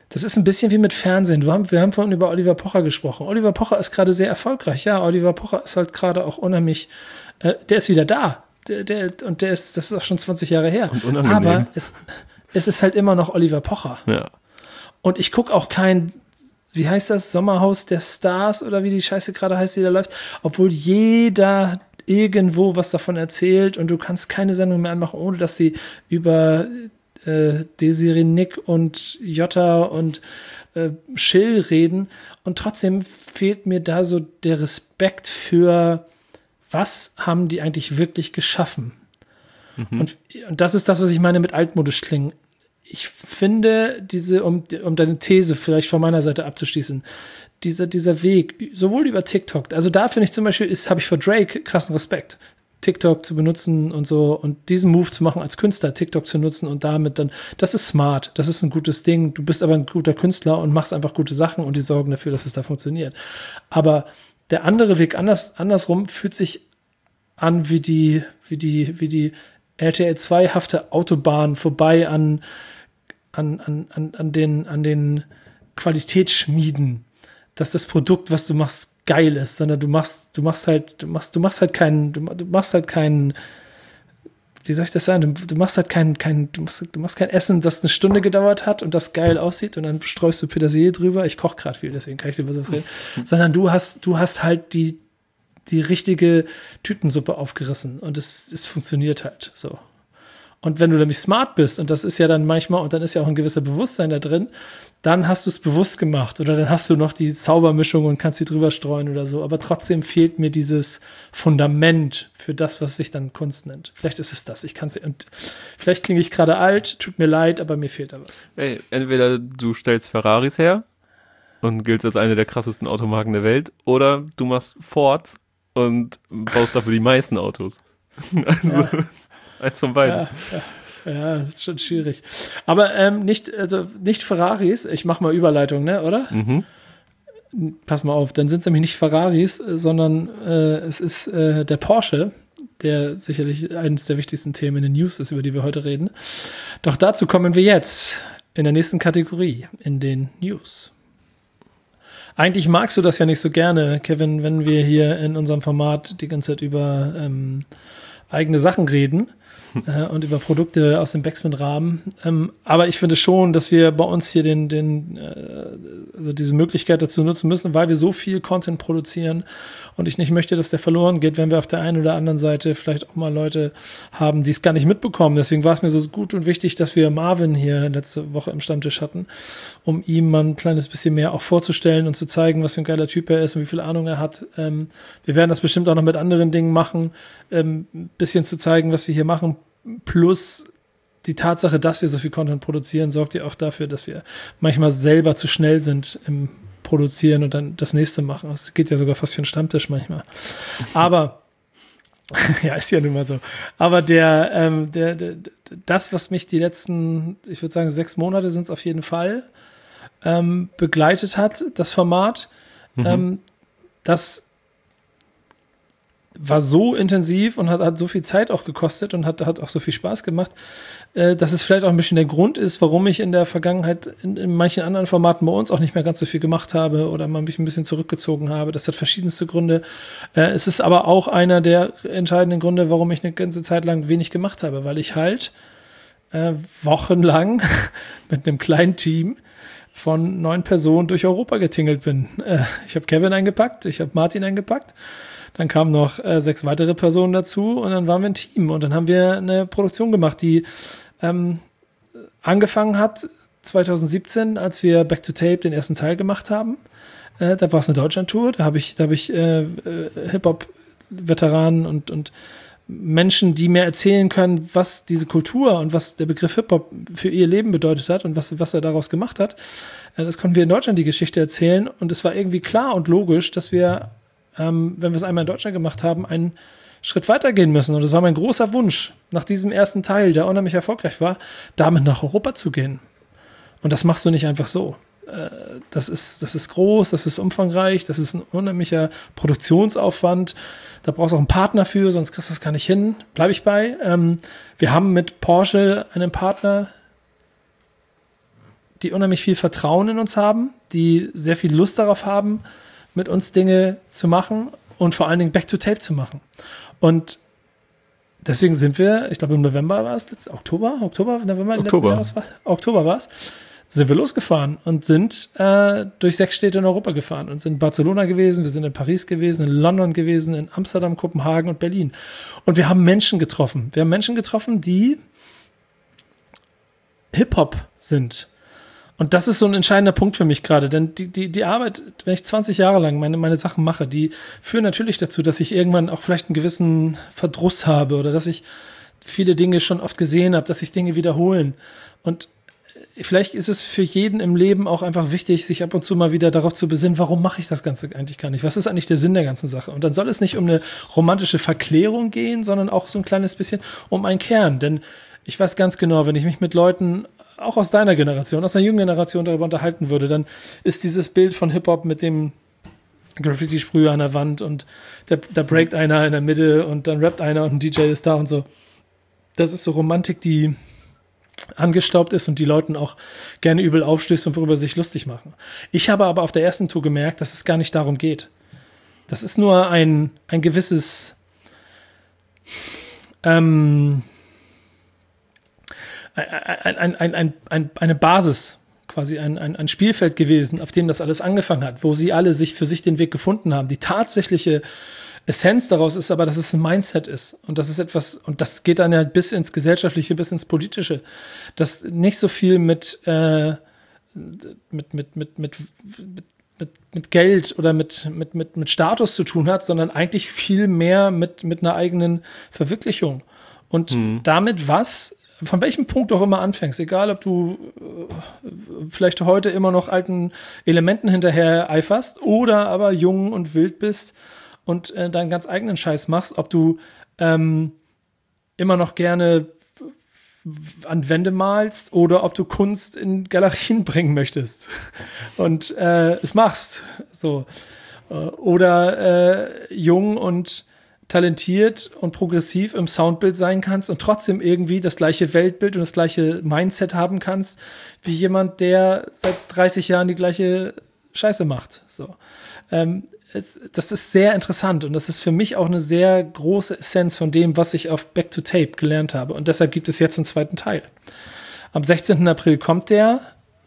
Das ist ein bisschen wie mit Fernsehen. Wir haben vorhin über Oliver Pocher gesprochen. Oliver Pocher ist gerade sehr erfolgreich. Ja, Oliver Pocher ist halt gerade auch unheimlich, der ist wieder da. Das ist auch schon 20 Jahre her. Und unangenehm. Aber es ist halt immer noch Oliver Pocher. Ja. Und ich gucke auch kein, wie heißt das, Sommerhaus der Stars oder wie die Scheiße gerade heißt, die da läuft. Obwohl jeder irgendwo was davon erzählt und du kannst keine Sendung mehr anmachen, ohne dass sie über Desiree Nick und Jota und Schill reden. Und trotzdem fehlt mir da so der Respekt für, was haben die eigentlich wirklich geschaffen? Und das ist das, was ich meine mit altmodisch klingen. Ich finde um deine These vielleicht von meiner Seite abzuschließen, dieser Weg, sowohl über TikTok, also da finde ich zum Beispiel, habe ich vor Drake krassen Respekt, TikTok zu benutzen und so und diesen Move zu machen als Künstler, TikTok zu nutzen und damit dann, das ist smart, das ist ein gutes Ding, du bist aber ein guter Künstler und machst einfach gute Sachen und die sorgen dafür, dass es da funktioniert. Aber der andere Weg andersrum fühlt sich an wie die RTL 2-hafte Autobahn vorbei an den Qualitätsschmieden, dass das Produkt, was du machst, geil ist, sondern du machst keinen, wie soll ich das sagen? Du machst kein Essen, das eine Stunde gedauert hat und das geil aussieht und dann streust du Petersilie drüber. Ich koche gerade viel, deswegen kann ich über sowas reden. Sondern du hast halt die richtige Tütensuppe aufgerissen und es funktioniert halt so. Und wenn du nämlich smart bist, und das ist ja dann manchmal, und dann ist ja auch ein gewisser Bewusstsein da drin, dann hast du es bewusst gemacht oder dann hast du noch die Zaubermischung und kannst sie drüber streuen oder so. Aber trotzdem fehlt mir dieses Fundament für das, was sich dann Kunst nennt. Vielleicht ist es das. Und vielleicht klinge ich gerade alt, tut mir leid, aber mir fehlt da was. Ey, entweder du stellst Ferraris her und giltst als eine der krassesten Automarken der Welt, oder du machst Fords und baust dafür die meisten Autos. Also, ja. Eins von beiden. Ja, das ist schon schwierig. Aber nicht Ferraris, ich mache mal Überleitung, ne, oder? Pass mal auf, dann sind es nämlich nicht Ferraris, sondern es ist der Porsche, der sicherlich eines der wichtigsten Themen in den News ist, über die wir heute reden. Doch dazu kommen wir jetzt in der nächsten Kategorie, in den News. Eigentlich magst du das ja nicht so gerne, Kevin, wenn wir hier in unserem Format die ganze Zeit über eigene Sachen reden und über Produkte aus dem Backspin-Rahmen. Aber ich finde schon, dass wir bei uns hier also diese Möglichkeit dazu nutzen müssen, weil wir so viel Content produzieren und ich nicht möchte, dass der verloren geht, wenn wir auf der einen oder anderen Seite vielleicht auch mal Leute haben, die es gar nicht mitbekommen. Deswegen war es mir so gut und wichtig, dass wir Marvin hier letzte Woche im Stammtisch hatten, um ihm mal ein kleines bisschen mehr auch vorzustellen und zu zeigen, was für ein geiler Typ er ist und wie viel Ahnung er hat. Wir werden das bestimmt auch noch mit anderen Dingen machen, ein bisschen zu zeigen, was wir hier machen, plus die Tatsache, dass wir so viel Content produzieren, sorgt ja auch dafür, dass wir manchmal selber zu schnell sind im Produzieren und dann das nächste machen. Das geht ja sogar fast für einen Stammtisch manchmal. Aber ja, ist ja nun mal so. Aber das, was mich die letzten, ich würde sagen 6 Monate sind es auf jeden Fall, begleitet hat, das Format, das war so intensiv und hat so viel Zeit auch gekostet und hat auch so viel Spaß gemacht, dass es vielleicht auch ein bisschen der Grund ist, warum ich in der Vergangenheit in manchen anderen Formaten bei uns auch nicht mehr ganz so viel gemacht habe oder mal mich ein bisschen zurückgezogen habe. Das hat verschiedenste Gründe. Es ist aber auch einer der entscheidenden Gründe, warum ich eine ganze Zeit lang wenig gemacht habe, weil ich halt wochenlang mit einem kleinen Team von 9 Personen durch Europa getingelt bin. Ich habe Kevin eingepackt, ich habe Martin eingepackt. Dann kamen noch 6 weitere Personen dazu und dann waren wir ein Team und dann haben wir eine Produktion gemacht, die angefangen hat 2017, als wir Back to Tape den ersten Teil gemacht haben. Da war es eine Deutschland-Tour, da habe ich Hip-Hop-Veteranen und Menschen, die mir erzählen können, was diese Kultur und was der Begriff Hip-Hop für ihr Leben bedeutet hat und was er daraus gemacht hat. Das konnten wir in Deutschland die Geschichte erzählen und es war irgendwie klar und logisch, dass wir wenn wir es einmal in Deutschland gemacht haben, einen Schritt weitergehen müssen. Und das war mein großer Wunsch, nach diesem ersten Teil, der unheimlich erfolgreich war, damit nach Europa zu gehen. Und das machst du nicht einfach so. Das ist groß, das ist umfangreich, das ist ein unheimlicher Produktionsaufwand. Da brauchst du auch einen Partner für, sonst kriegst du das gar nicht hin. Bleibe ich bei. Wir haben mit Porsche einen Partner, die unheimlich viel Vertrauen in uns haben, die sehr viel Lust darauf haben, mit uns Dinge zu machen und vor allen Dingen Back to Tape zu machen. Und deswegen sind wir, ich glaube im November war es, Oktober letzten Jahres war es, Oktober war es, sind wir losgefahren und sind durch 6 Städte in Europa gefahren und sind in Barcelona gewesen, wir sind in Paris gewesen, in London gewesen, in Amsterdam, Kopenhagen und Berlin. Und wir haben Menschen getroffen. Wir haben Menschen getroffen, die Hip-Hop sind. Und das ist so ein entscheidender Punkt für mich gerade, denn die Arbeit, wenn ich 20 Jahre lang meine Sachen mache, die führen natürlich dazu, dass ich irgendwann auch vielleicht einen gewissen Verdruss habe oder dass ich viele Dinge schon oft gesehen habe, dass sich Dinge wiederholen. Und vielleicht ist es für jeden im Leben auch einfach wichtig, sich ab und zu mal wieder darauf zu besinnen, warum mache ich das Ganze eigentlich gar nicht? Was ist eigentlich der Sinn der ganzen Sache? Und dann soll es nicht um eine romantische Verklärung gehen, sondern auch so ein kleines bisschen um einen Kern. Denn ich weiß ganz genau, wenn ich mich mit Leuten auch aus deiner Generation, aus der jungen Generation darüber unterhalten würde, dann ist dieses Bild von Hip-Hop mit dem Graffiti-Sprüher an der Wand und da breakt einer in der Mitte und dann rappt einer und ein DJ ist da und so. Das ist so Romantik, die angestaubt ist und die Leuten auch gerne übel aufstößt und worüber sie sich lustig machen. Ich habe aber auf der ersten Tour gemerkt, dass es gar nicht darum geht. Das ist nur ein gewisses eine Basis, quasi ein Spielfeld gewesen, auf dem das alles angefangen hat, wo sie alle sich für sich den Weg gefunden haben. Die tatsächliche Essenz daraus ist aber, dass es ein Mindset ist. Und das ist etwas, und das geht dann ja bis ins Gesellschaftliche, bis ins Politische, das nicht so viel mit Geld oder mit Status zu tun hat, sondern eigentlich viel mehr mit einer eigenen Verwirklichung. Und damit von welchem Punkt auch immer anfängst, egal ob du vielleicht heute immer noch alten Elementen hinterher eiferst oder aber jung und wild bist und deinen ganz eigenen Scheiß machst, ob du immer noch gerne an Wände malst oder ob du Kunst in Galerien bringen möchtest und es machst. So. Oder jung und talentiert und progressiv im Soundbild sein kannst und trotzdem irgendwie das gleiche Weltbild und das gleiche Mindset haben kannst, wie jemand, der seit 30 Jahren die gleiche Scheiße macht. So. Das ist sehr interessant und das ist für mich auch eine sehr große Essenz von dem, was ich auf Back to Tape gelernt habe. Und deshalb gibt es jetzt einen zweiten Teil. Am 16. April kommt der.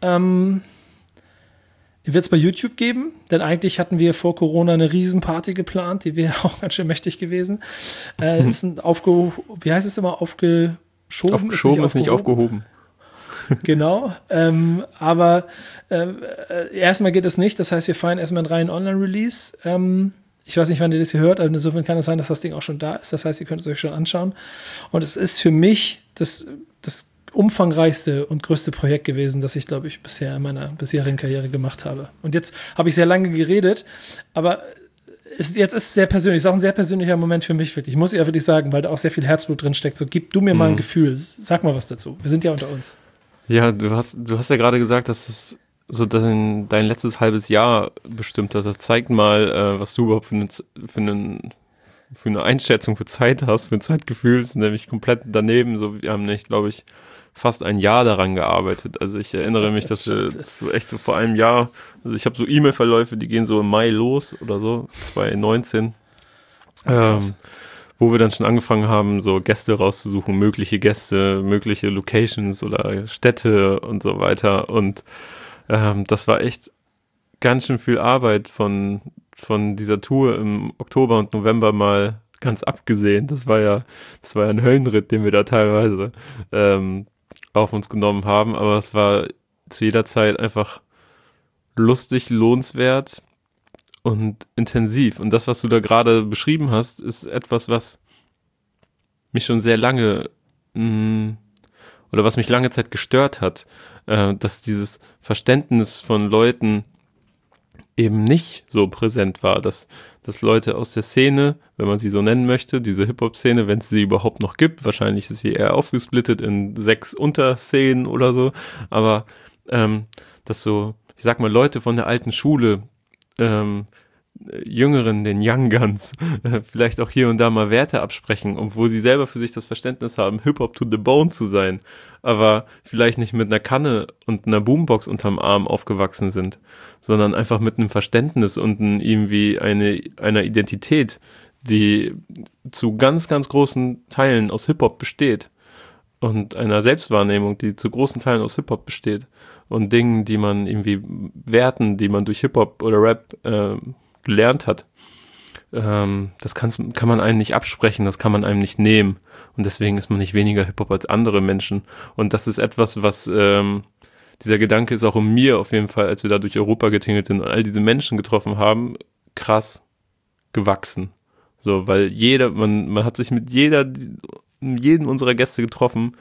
Wird es bei YouTube geben, denn eigentlich hatten wir vor Corona eine Riesenparty geplant, die wäre auch ganz schön mächtig gewesen. Ist wie heißt es immer, aufgeschoben? Aufgeschoben ist nicht aufgehoben. Genau, aber erstmal geht es nicht, das heißt, wir feiern erstmal einen reinen Online-Release. Ich weiß nicht, wann ihr das hier hört, aber insofern kann es sein, dass das Ding auch schon da ist. Das heißt, ihr könnt es euch schon anschauen. Und es ist für mich das umfangreichste und größte Projekt gewesen, das ich, glaube ich, bisher in meiner bisherigen Karriere gemacht habe. Und jetzt habe ich sehr lange geredet, aber jetzt ist es sehr persönlich. Es ist auch ein sehr persönlicher Moment für mich, wirklich. Ich muss ja wirklich sagen, weil da auch sehr viel Herzblut drin steckt. So, gib du mir mal ein Gefühl. Sag mal was dazu. Wir sind ja unter uns. Ja, du hast ja gerade gesagt, dass es so dein letztes halbes Jahr bestimmt hat. Das zeigt mal, was du überhaupt für eine Einschätzung für Zeit hast, für ein Zeitgefühl. Das ist nämlich komplett daneben. So, wir haben nicht, glaube ich, fast ein Jahr daran gearbeitet. Also ich erinnere mich, dass wir so echt so vor einem Jahr, also ich habe so E-Mail-Verläufe, die gehen so im Mai los oder so, 2019, wo wir dann schon angefangen haben, so Gäste rauszusuchen, mögliche Gäste, mögliche Locations oder Städte und so weiter. Und das war echt ganz schön viel Arbeit von dieser Tour im Oktober und November mal ganz abgesehen. Das war ja ein Höllenritt, den wir da teilweise auf uns genommen haben, aber es war zu jeder Zeit einfach lustig, lohnenswert und intensiv. Und das, was du da gerade beschrieben hast, ist etwas, was mich schon sehr lange oder was mich lange Zeit gestört hat, dass dieses Verständnis von Leuten eben nicht so präsent war, dass Leute aus der Szene, wenn man sie so nennen möchte, diese Hip-Hop-Szene, wenn es sie überhaupt noch gibt, wahrscheinlich ist sie eher aufgesplittet in 6 Unterszenen oder so, aber dass so, ich sag mal, Leute von der alten Schule Jüngeren, den Young Guns, vielleicht auch hier und da mal Werte absprechen, obwohl sie selber für sich das Verständnis haben, Hip-Hop to the bone zu sein, aber vielleicht nicht mit einer Kanne und einer Boombox unterm Arm aufgewachsen sind, sondern einfach mit einem Verständnis und irgendwie einer Identität, die zu ganz, ganz großen Teilen aus Hip-Hop besteht und einer Selbstwahrnehmung, die zu großen Teilen aus Hip-Hop besteht und Dingen, die man irgendwie Werten, die man durch Hip-Hop oder Rap gelernt hat. Das kann man einem nicht absprechen, das kann man einem nicht nehmen. Und deswegen ist man nicht weniger Hip-Hop als andere Menschen. Und das ist etwas, was dieser Gedanke ist auch in mir auf jeden Fall, als wir da durch Europa getingelt sind und all diese Menschen getroffen haben, krass gewachsen. So, weil man hat sich mit jedem unserer Gäste getroffen,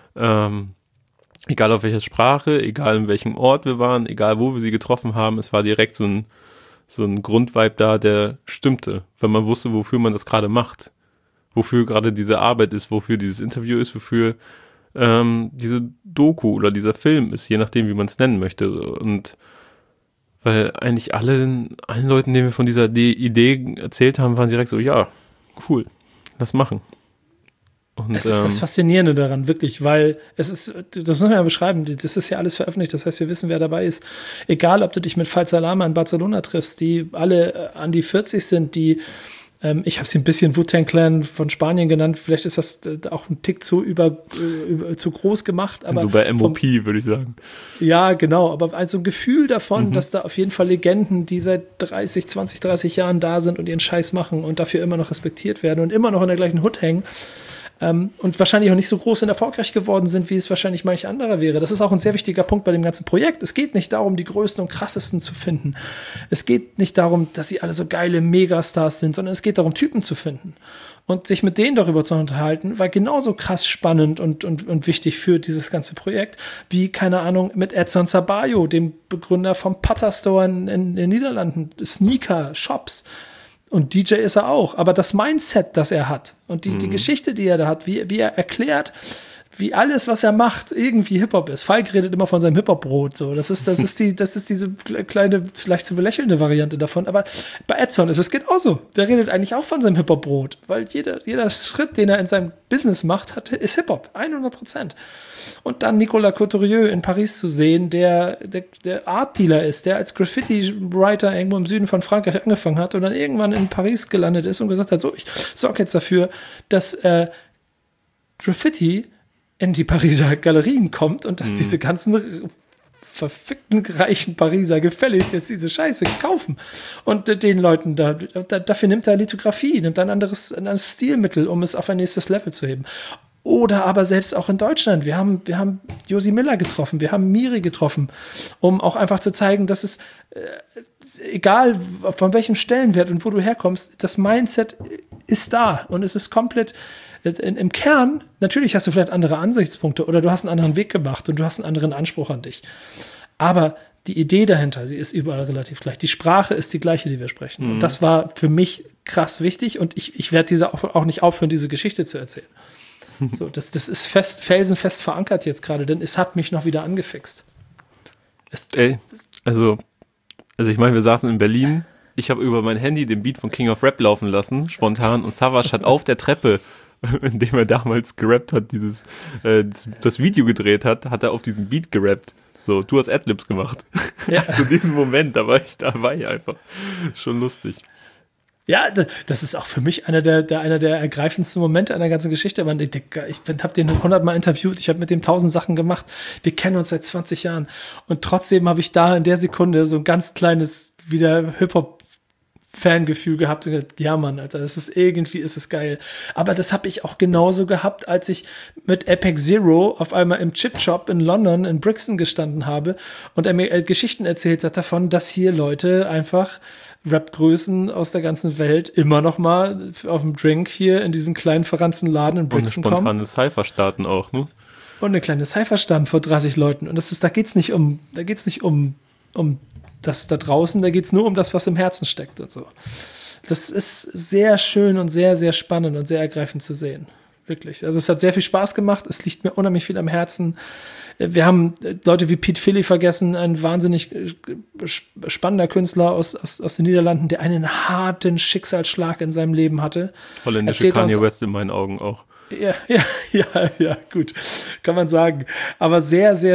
egal auf welcher Sprache, egal in welchem Ort wir waren, egal wo wir sie getroffen haben, es war direkt so ein Grundvibe da, der stimmte, weil man wusste, wofür man das gerade macht, wofür gerade diese Arbeit ist, wofür dieses Interview ist, wofür diese Doku oder dieser Film ist, je nachdem, wie man es nennen möchte. Und weil eigentlich allen Leuten, denen wir von dieser Idee erzählt haben, waren direkt so, ja, cool, lass machen. Und, es ist das Faszinierende daran, wirklich, weil das muss man ja beschreiben, das ist ja alles veröffentlicht, das heißt, wir wissen, wer dabei ist. Egal, ob du dich mit Fall Salama in Barcelona triffst, die alle an die 40 sind, die, ich habe sie ein bisschen Wu-Tang Clan von Spanien genannt, vielleicht ist das auch ein Tick zu groß gemacht. Aber so bei MOP, würde ich sagen. Ja, genau, aber also ein Gefühl davon, dass da auf jeden Fall Legenden, die seit 20, 30 Jahren da sind und ihren Scheiß machen und dafür immer noch respektiert werden und immer noch in der gleichen Hut hängen, und wahrscheinlich auch nicht so groß und erfolgreich geworden sind, wie es wahrscheinlich manch anderer wäre. Das ist auch ein sehr wichtiger Punkt bei dem ganzen Projekt. Es geht nicht darum, die größten und krassesten zu finden. Es geht nicht darum, dass sie alle so geile Megastars sind, sondern es geht darum, Typen zu finden. Und sich mit denen darüber zu unterhalten, war genauso krass spannend und wichtig für dieses ganze Projekt, wie, keine Ahnung, mit Edson Sabayo, dem Begründer vom Putter Store in den Niederlanden, Sneaker, Shops. Und DJ ist er auch, aber das Mindset, das er hat und die Geschichte, die er da hat, wie er erklärt, wie alles, was er macht, irgendwie Hip-Hop ist. Falk redet immer von seinem Hip-Hop-Brot, so. Das ist diese kleine, leicht zu belächelnde Variante davon. Aber bei Edson ist es genauso. Der redet eigentlich auch von seinem Hip-Hop-Brot, weil jeder Schritt, den er in seinem Business macht, ist Hip-Hop. 100%. Und dann Nicolas Couturier in Paris zu sehen, der Art-Dealer ist, der als Graffiti-Writer irgendwo im Süden von Frankreich angefangen hat und dann irgendwann in Paris gelandet ist und gesagt hat, so, ich sorge jetzt dafür, dass Graffiti in die Pariser Galerien kommt und dass diese ganzen verfickten reichen Pariser gefälligst jetzt diese Scheiße kaufen. Und den Leuten dafür nimmt er Lithografie, nimmt ein anderes Stilmittel, um es auf ein nächstes Level zu heben. Oder aber selbst auch in Deutschland. Wir haben Josi Miller getroffen, wir haben Miri getroffen, um auch einfach zu zeigen, dass es egal von welchem Stellenwert und wo du herkommst, das Mindset ist da und es ist komplett im Kern. Natürlich hast du vielleicht andere Ansichtspunkte oder du hast einen anderen Weg gemacht und du hast einen anderen Anspruch an dich. Aber die Idee dahinter, sie ist überall relativ gleich. Die Sprache ist die gleiche, die wir sprechen. Und das war für mich krass wichtig und ich werde auch nicht aufhören, diese Geschichte zu erzählen. So, das ist felsenfest verankert jetzt gerade, denn es hat mich noch wieder angefixt. Also ich meine, wir saßen in Berlin, ich habe über mein Handy den Beat von King of Rap laufen lassen, spontan, und Savage hat auf der Treppe, in dem er damals gerappt hat, das Video gedreht hat er auf diesen Beat gerappt. So, du hast Adlibs gemacht. Ja. Zu diesem Moment, da war ich dabei einfach. Schon lustig. Ja, das ist auch für mich einer der ergreifendsten Momente einer ganzen Geschichte. Ich habe den 100-mal interviewt, ich habe mit dem 1000 Sachen gemacht. Wir kennen uns seit 20 Jahren. Und trotzdem habe ich da in der Sekunde so ein ganz kleines wieder Hip-Hop-Fangefühl gehabt und gesagt, ja Mann, Alter, irgendwie ist es geil. Aber das habe ich auch genauso gehabt, als ich mit Epic Zero auf einmal im Chip-Shop in London, in Brixton gestanden habe und er mir Geschichten erzählt hat davon, dass hier Leute einfach Rap-Größen aus der ganzen Welt immer noch mal auf dem Drink hier in diesen kleinen verranzten Laden in Brixton kommen. Und eine spontane Cypher starten auch, ne? Und eine kleine Cypher starten vor 30 Leuten. Und da geht's nicht um das da draußen, da geht's nur um das, was im Herzen steckt und so. Das ist sehr schön und sehr, sehr spannend und sehr ergreifend zu sehen. Wirklich. Also es hat sehr viel Spaß gemacht. Es liegt mir unheimlich viel am Herzen. Wir haben Leute wie Pete Philly vergessen, ein wahnsinnig spannender Künstler aus den Niederlanden, der einen harten Schicksalsschlag in seinem Leben hatte. Holländische Kanye West in meinen Augen auch. Ja, gut, kann man sagen. Aber sehr, sehr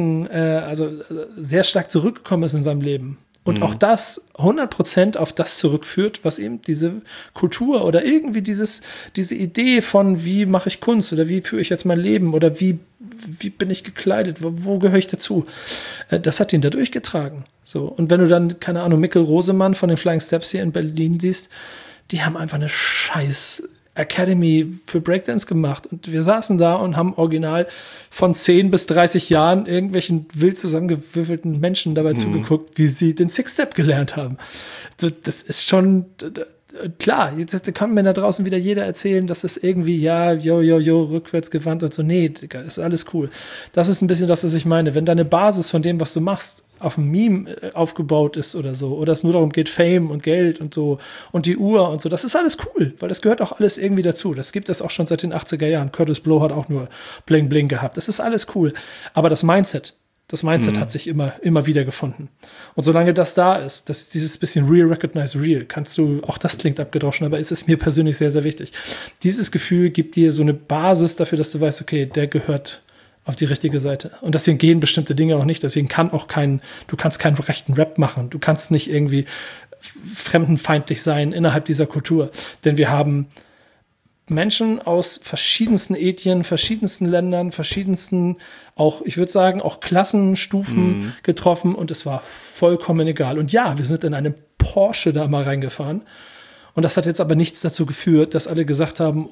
sehr stark zurückgekommen ist in seinem Leben. Und auch das 100% auf das zurückführt, was eben diese Kultur oder irgendwie diese Idee von, wie mache ich Kunst oder wie führe ich jetzt mein Leben oder wie bin ich gekleidet, wo gehöre ich dazu? Das hat ihn da durchgetragen. So. Und wenn du dann, keine Ahnung, Mikkel Rosemann von den Flying Steps hier in Berlin siehst, die haben einfach eine scheiß Academy für Breakdance gemacht und wir saßen da und haben original von 10 bis 30 Jahren irgendwelchen wild zusammengewürfelten Menschen dabei zugeguckt, wie sie den Six-Step gelernt haben. So, das ist schon klar, jetzt kann mir da draußen wieder jeder erzählen, dass das irgendwie, rückwärts gewandt und so. Nee, Digga, ist alles cool. Das ist ein bisschen das, was ich meine. Wenn deine Basis von dem, was du machst, auf einem Meme aufgebaut ist oder so, oder es nur darum geht, Fame und Geld und so und die Uhr und so, das ist alles cool, weil das gehört auch alles irgendwie dazu. Das gibt es auch schon seit den 80er Jahren. Curtis Blow hat auch nur Bling Bling gehabt. Das ist alles cool. Aber das Mindset hat sich immer wieder gefunden. Und solange das da ist, dieses bisschen Real Recognize Real, kannst du, auch das klingt abgedroschen, aber es ist mir persönlich sehr, sehr wichtig. Dieses Gefühl gibt dir so eine Basis dafür, dass du weißt, okay, der gehört auf die richtige Seite. Und deswegen gehen bestimmte Dinge auch nicht. Deswegen du kannst keinen rechten Rap machen. Du kannst nicht irgendwie fremdenfeindlich sein innerhalb dieser Kultur. Denn wir haben Menschen aus verschiedensten Ethnien, verschiedensten Ländern, verschiedensten, auch, ich würde sagen, auch Klassenstufen getroffen und es war vollkommen egal. Und ja, wir sind in einem Porsche da mal reingefahren und das hat jetzt aber nichts dazu geführt, dass alle gesagt haben,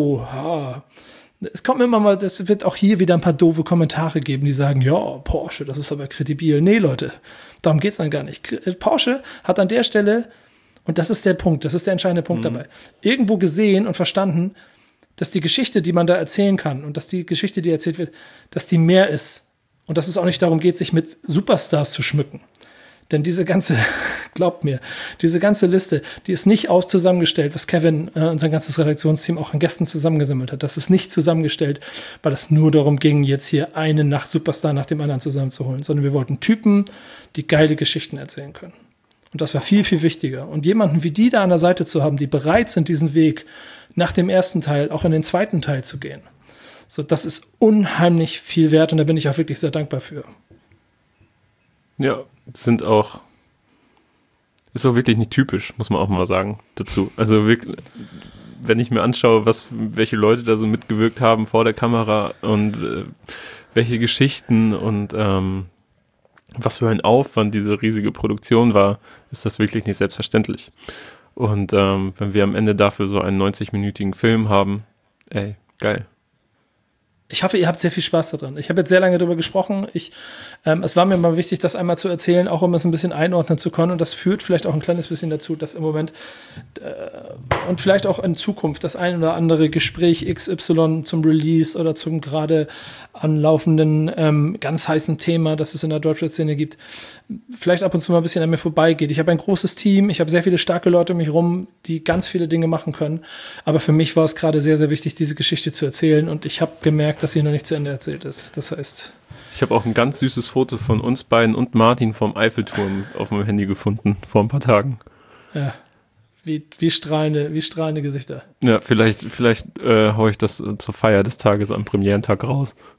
es kommt immer mal, es wird auch hier wieder ein paar doofe Kommentare geben, die sagen, ja, Porsche, das ist aber kredibil. Nee, Leute, darum geht's dann gar nicht. Porsche hat an der Stelle, und das ist der Punkt, das ist der entscheidende Punkt dabei, irgendwo gesehen und verstanden, dass die Geschichte, die man da erzählen kann und dass die Geschichte, die erzählt wird, dass die mehr ist. Und dass es auch nicht darum geht, sich mit Superstars zu schmücken. Denn glaubt mir, diese ganze Liste, die ist nicht auch zusammengestellt, was Kevin und sein ganzes Redaktionsteam auch an Gästen zusammengesammelt hat. Das ist nicht zusammengestellt, weil es nur darum ging, jetzt hier einen Superstar nach dem anderen zusammenzuholen, sondern wir wollten Typen, die geile Geschichten erzählen können. Und das war viel, viel wichtiger. Und jemanden wie die da an der Seite zu haben, die bereit sind, diesen Weg nach dem ersten Teil auch in den zweiten Teil zu gehen. So, das ist unheimlich viel wert und da bin ich auch wirklich sehr dankbar für. Ja, ist auch wirklich nicht typisch, muss man auch mal sagen, dazu. Also wirklich, wenn ich mir anschaue, welche Leute da so mitgewirkt haben vor der Kamera und welche Geschichten und was für ein Aufwand diese riesige Produktion war, ist das wirklich nicht selbstverständlich. Und wenn wir am Ende dafür so einen 90-minütigen Film haben, geil. Ich hoffe, ihr habt sehr viel Spaß daran. Ich habe jetzt sehr lange darüber gesprochen. Es war mir mal wichtig, das einmal zu erzählen, auch um es ein bisschen einordnen zu können. Und das führt vielleicht auch ein kleines bisschen dazu, dass im Moment und vielleicht auch in Zukunft das ein oder andere Gespräch XY zum Release oder zum gerade anlaufenden ganz heißen Thema, das es in der Deutschrap-Szene gibt, vielleicht ab und zu mal ein bisschen an mir vorbeigeht. Ich habe ein großes Team, ich habe sehr viele starke Leute um mich rum, die ganz viele Dinge machen können. Aber für mich war es gerade sehr, sehr wichtig, diese Geschichte zu erzählen. Und ich habe gemerkt, dass sie noch nicht zu Ende erzählt ist. Das heißt... Ich habe auch ein ganz süßes Foto von uns beiden und Martin vom Eiffelturm auf meinem Handy gefunden, vor ein paar Tagen. Ja, wie strahlende Gesichter. Ja, vielleicht haue ich das zur Feier des Tages am Premierentag raus.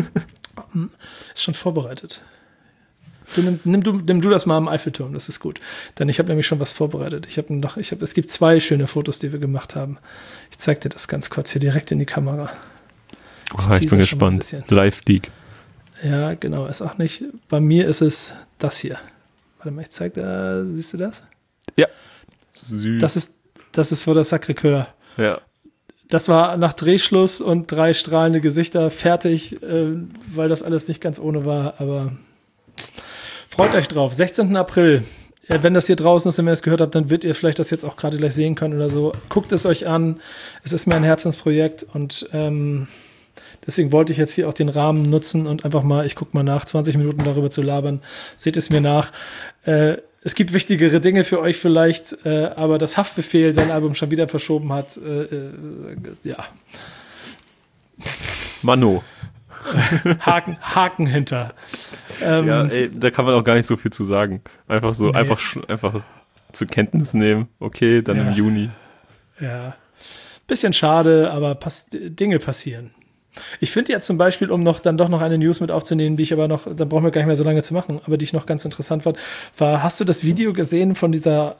Ist schon vorbereitet. Nimm du das mal am Eiffelturm, das ist gut. Denn ich habe nämlich schon was vorbereitet. Es gibt 2 schöne Fotos, die wir gemacht haben. Ich zeige dir das ganz kurz hier direkt in die Kamera. Ich bin gespannt. Live-Leak. Ja, genau, ist auch nicht. Bei mir ist es das hier. Warte mal, ich zeige da, siehst du das? Ja. Süß. Das ist vor der Sacré-Cœur. Ja. Das war nach Drehschluss und 3 strahlende Gesichter fertig, weil das alles nicht ganz ohne war, aber freut euch drauf. 16. April. Wenn das hier draußen ist und wenn ihr es gehört habt, dann wird ihr vielleicht das jetzt auch gerade gleich sehen können oder so. Guckt es euch an. Es ist mir ein Herzensprojekt und deswegen wollte ich jetzt hier auch den Rahmen nutzen und einfach mal, ich gucke mal nach, 20 Minuten darüber zu labern. Seht es mir nach. Es gibt wichtigere Dinge für euch vielleicht, aber dass Haftbefehl sein Album schon wieder verschoben hat, ja. Mano. Haken hinter. Ja, ey, da kann man auch gar nicht so viel zu sagen. Einfach so, einfach zur Kenntnis nehmen. Okay, dann im Juni. Ja. Bisschen schade, aber Dinge passieren. Ich finde ja zum Beispiel, um dann doch noch eine News mit aufzunehmen, die ich aber noch, da brauchen wir gar nicht mehr so lange zu machen, aber die ich noch ganz interessant fand, hast du das Video gesehen von dieser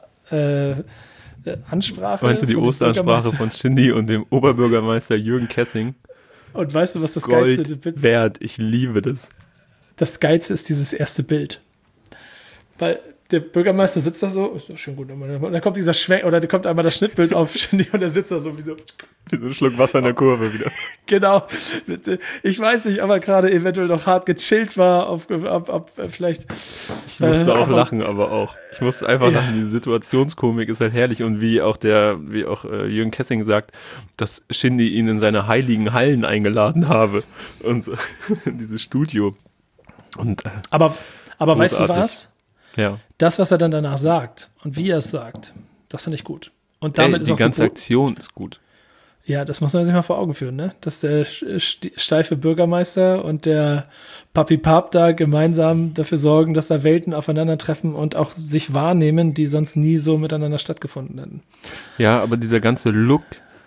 Ansprache? Meinst du die Osteransprache von Shindy und dem Oberbürgermeister Jürgen Kessing? Und weißt du, was das Gold Geilste wert, ich liebe das. Das Geilste ist dieses erste Bild. Weil der Bürgermeister sitzt da so, ist doch schön gut. Und dann kommt dieser da kommt einmal das Schnittbild auf Shindy und er sitzt da so wie so ein Schluck Wasser in der Kurve wieder. Genau. Ich weiß nicht, ob er gerade eventuell noch hart gechillt war, vielleicht. Ich musste auch lachen, aber auch. Ich musste einfach lachen. Die Situationskomik ist halt herrlich und wie auch Jürgen Kessing sagt, dass Shindy ihn in seine heiligen Hallen eingeladen habe und so, in dieses Studio. Und, aber weißt du was? Ja. Das, was er dann danach sagt und wie er es sagt, das finde ich gut. Und damit ist die auch ganze Aktion ist gut. Ja, das muss man sich mal vor Augen führen, ne? Dass der steife Bürgermeister und der Papi Pap da gemeinsam dafür sorgen, dass da Welten aufeinandertreffen und auch sich wahrnehmen, die sonst nie so miteinander stattgefunden hätten. Ja, aber dieser ganze Look,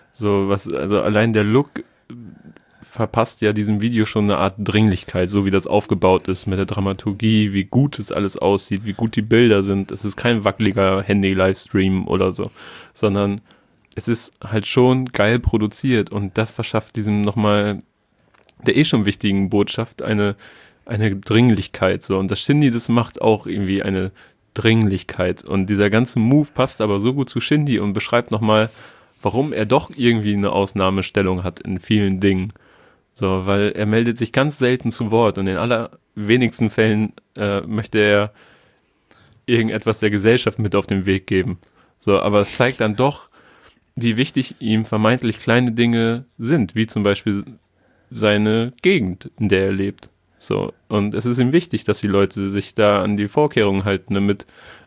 also allein der Look verpasst ja diesem Video schon eine Art Dringlichkeit, so wie das aufgebaut ist mit der Dramaturgie, wie gut es alles aussieht, wie gut die Bilder sind. Es ist kein wackeliger Handy-Livestream oder so, sondern es ist halt schon geil produziert und das verschafft diesem nochmal der schon wichtigen Botschaft eine Dringlichkeit. So. Und das Shindy, das macht auch irgendwie eine Dringlichkeit. Und dieser ganze Move passt aber so gut zu Shindy und beschreibt nochmal, warum er doch irgendwie eine Ausnahmestellung hat in vielen Dingen. So, weil er meldet sich ganz selten zu Wort und in allerwenigsten Fällen möchte er irgendetwas der Gesellschaft mit auf den Weg geben. So, aber es zeigt dann doch, wie wichtig ihm vermeintlich kleine Dinge sind, wie zum Beispiel seine Gegend, in der er lebt. So, und es ist ihm wichtig, dass die Leute sich da an die Vorkehrungen halten, damit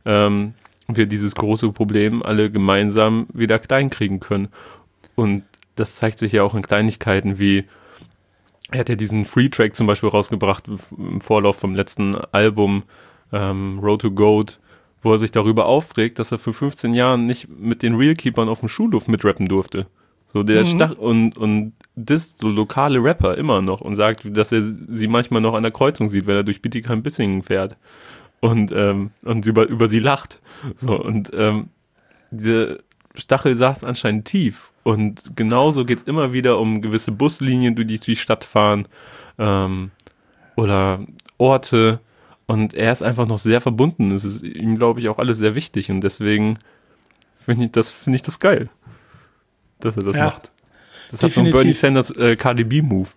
wir dieses große Problem alle gemeinsam wieder klein kriegen können. Und das zeigt sich ja auch in Kleinigkeiten wie, er hat ja diesen Free-Track zum Beispiel rausgebracht im Vorlauf vom letzten Album Road to Goat, wo er sich darüber aufregt, dass er für 15 Jahren nicht mit den Realkeepern auf dem Schulhof mitrappen durfte. So der und disst so lokale Rapper immer noch und sagt, dass er sie manchmal noch an der Kreuzung sieht, wenn er durch Bietigheim-Bissingen fährt und über sie lacht. So und der Stachel saß anscheinend tief und genauso geht es immer wieder um gewisse Buslinien, die durch die Stadt fahren oder Orte. Und er ist einfach noch sehr verbunden. Es ist ihm, glaube ich, auch alles sehr wichtig. Und deswegen finde ich das geil, dass er das macht. Das hat so einen Bernie Sanders Cardi B-Move.